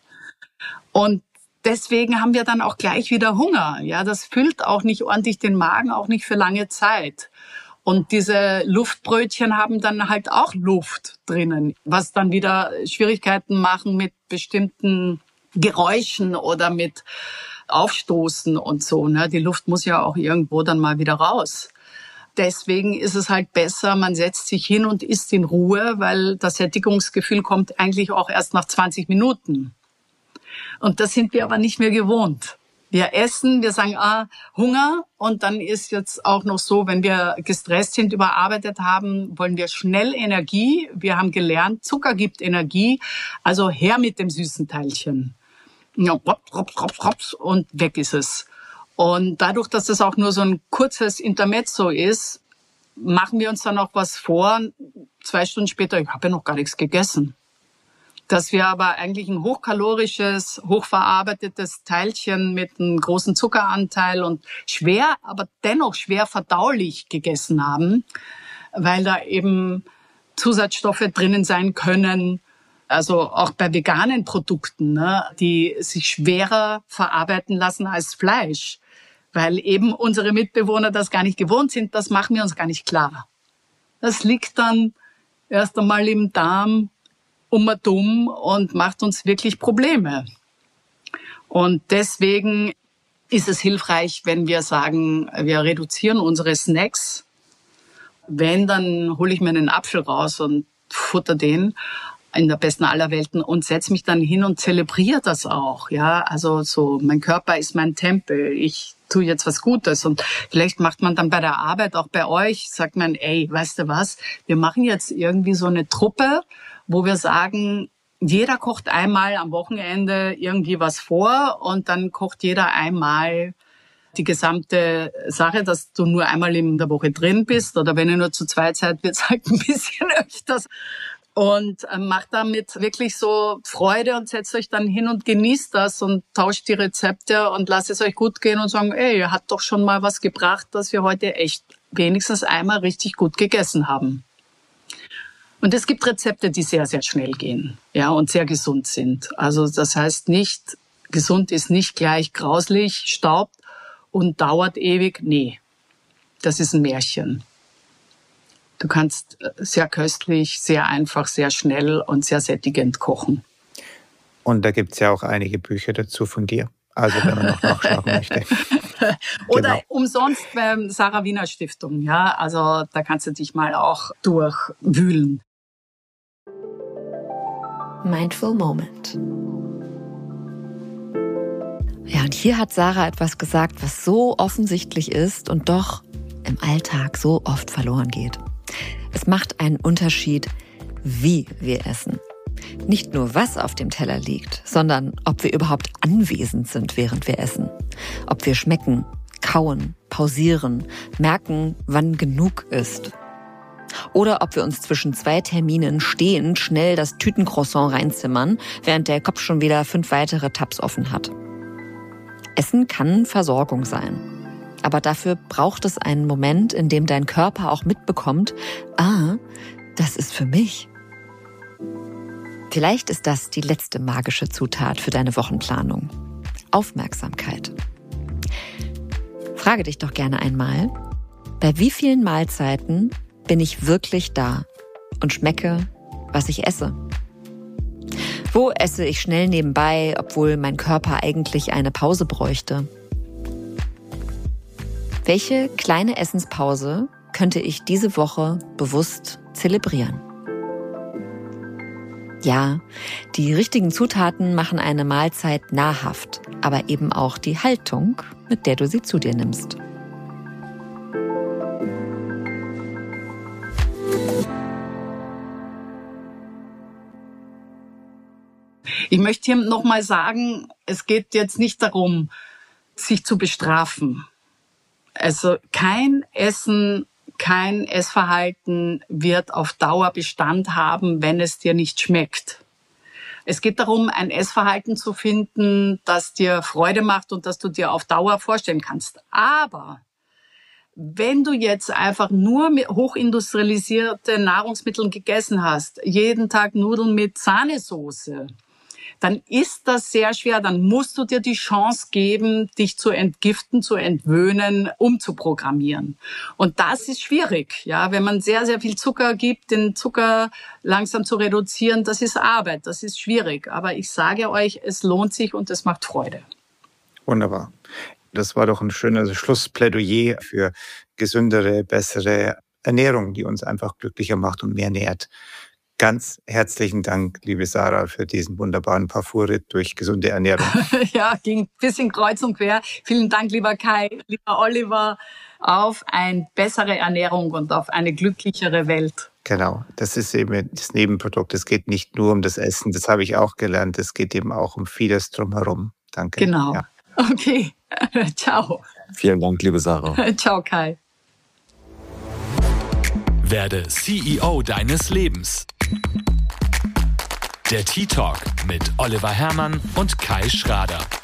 D: Und deswegen haben wir dann auch gleich wieder Hunger. Ja, das füllt auch nicht ordentlich den Magen, auch nicht für lange Zeit. Und diese Luftbrötchen haben dann halt auch Luft drinnen, was dann wieder Schwierigkeiten machen mit bestimmten Geräuschen oder mit Aufstoßen und so. Ne? Die Luft muss ja auch irgendwo dann mal wieder raus. Deswegen ist es halt besser, man setzt sich hin und isst in Ruhe, weil das Sättigungsgefühl kommt eigentlich auch erst nach 20 Minuten. Und das sind wir aber nicht mehr gewohnt. Wir essen, wir sagen, Hunger, und dann ist jetzt auch noch so, wenn wir gestresst sind, überarbeitet haben, wollen wir schnell Energie. Wir haben gelernt, Zucker gibt Energie, also her mit dem süßen Teilchen. Ja, und weg ist es. Und dadurch, dass das auch nur so ein kurzes Intermezzo ist, machen wir uns dann auch was vor. 2 Stunden später, ich habe ja noch gar nichts gegessen. Dass wir aber eigentlich ein hochkalorisches, hochverarbeitetes Teilchen mit einem großen Zuckeranteil und schwer, aber dennoch schwer verdaulich gegessen haben, weil da eben Zusatzstoffe drinnen sein können. Also auch bei veganen Produkten, ne, die sich schwerer verarbeiten lassen als Fleisch. Weil eben unsere Mitbewohner das gar nicht gewohnt sind, das machen wir uns gar nicht klar. Das liegt dann erst einmal im Darm dumm und macht uns wirklich Probleme. Und deswegen ist es hilfreich, wenn wir sagen, wir reduzieren unsere Snacks. Wenn, dann hole ich mir einen Apfel raus und futter den in der besten aller Welten und setze mich dann hin und zelebriere das auch. Ja, also so, mein Körper ist mein Tempel. Ich tue jetzt was Gutes. Und vielleicht macht man dann bei der Arbeit, auch bei euch, sagt man, ey, weißt du was, wir machen jetzt irgendwie so eine Truppe, wo wir sagen, Jeder kocht einmal am Wochenende irgendwie was vor und dann kocht jeder einmal die gesamte Sache, dass du nur einmal in der Woche drin bist oder wenn ihr nur zu zweit seid, wird es halt ein bisschen öfters. Und macht damit wirklich so Freude und setzt euch dann hin und genießt das und tauscht die Rezepte und lasst es euch gut gehen und sagen, ey, ihr habt doch schon mal was gebracht, dass wir heute echt wenigstens einmal richtig gut gegessen haben. Und es gibt Rezepte, die sehr, sehr schnell gehen, ja, und sehr gesund sind. Also das heißt nicht, gesund ist nicht gleich grauslich, staubt und dauert ewig. Nee, das ist ein Märchen. Du kannst sehr köstlich, sehr einfach, sehr schnell und sehr sättigend kochen.
B: Und da gibt es ja auch einige Bücher dazu von dir. Also wenn man noch nachschlagen möchte.
D: Oder umsonst beim Sarah Wiener Stiftung. Ja, also da kannst du dich mal auch durchwühlen.
E: Mindful Moment. Ja, und hier hat Sarah etwas gesagt, was so offensichtlich ist und doch im Alltag so oft verloren geht. Es macht einen Unterschied, wie wir essen. Nicht nur, was auf dem Teller liegt, sondern ob wir überhaupt anwesend sind, während wir essen. Ob wir schmecken, kauen, pausieren, merken, wann genug ist. Oder ob wir uns zwischen 2 Terminen stehend schnell das Tütencroissant reinzimmern, während der Kopf schon wieder 5 weitere Tabs offen hat. Essen kann Versorgung sein. Aber dafür braucht es einen Moment, in dem dein Körper auch mitbekommt, das ist für mich. Vielleicht ist das die letzte magische Zutat für deine Wochenplanung. Aufmerksamkeit. Frage dich doch gerne einmal, bei wie vielen Mahlzeiten bin ich wirklich da und schmecke, was ich esse? Wo esse ich schnell nebenbei, obwohl mein Körper eigentlich eine Pause bräuchte? Welche kleine Essenspause könnte ich diese Woche bewusst zelebrieren? Ja, die richtigen Zutaten machen eine Mahlzeit nahrhaft, aber eben auch die Haltung, mit der du sie zu dir nimmst.
D: Ich möchte hier nochmal sagen, es geht jetzt nicht darum, sich zu bestrafen. Also kein Essen, kein Essverhalten wird auf Dauer Bestand haben, wenn es dir nicht schmeckt. Es geht darum, ein Essverhalten zu finden, das dir Freude macht und das du dir auf Dauer vorstellen kannst. Aber wenn du jetzt einfach nur mit hochindustrialisierte Nahrungsmittel gegessen hast, jeden Tag Nudeln mit Sahnesoße, dann ist das sehr schwer. Dann musst du dir die Chance geben, dich zu entgiften, zu entwöhnen, umzuprogrammieren. Und das ist schwierig, ja. Wenn man sehr, sehr viel Zucker gibt, den Zucker langsam zu reduzieren, das ist Arbeit, das ist schwierig. Aber ich sage euch, es lohnt sich und es macht Freude.
B: Wunderbar. Das war doch ein schönes Schlussplädoyer für gesündere, bessere Ernährung, die uns einfach glücklicher macht und mehr nährt. Ganz herzlichen Dank, liebe Sarah, für diesen wunderbaren Parcours durch gesunde Ernährung.
D: Ja, ging ein bisschen kreuz und quer. Vielen Dank, lieber Kai, lieber Oliver, auf eine bessere Ernährung und auf eine glücklichere Welt.
B: Genau, das ist eben das Nebenprodukt. Es geht nicht nur um das Essen, das habe ich auch gelernt. Es geht eben auch um vieles drumherum. Danke.
D: Genau. Ja. Okay, ciao.
C: Vielen Dank, liebe Sarah.
D: Ciao, Kai.
A: Werde CEO deines Lebens. Der Tea Talk mit Oliver Hermann und Kai Schrader.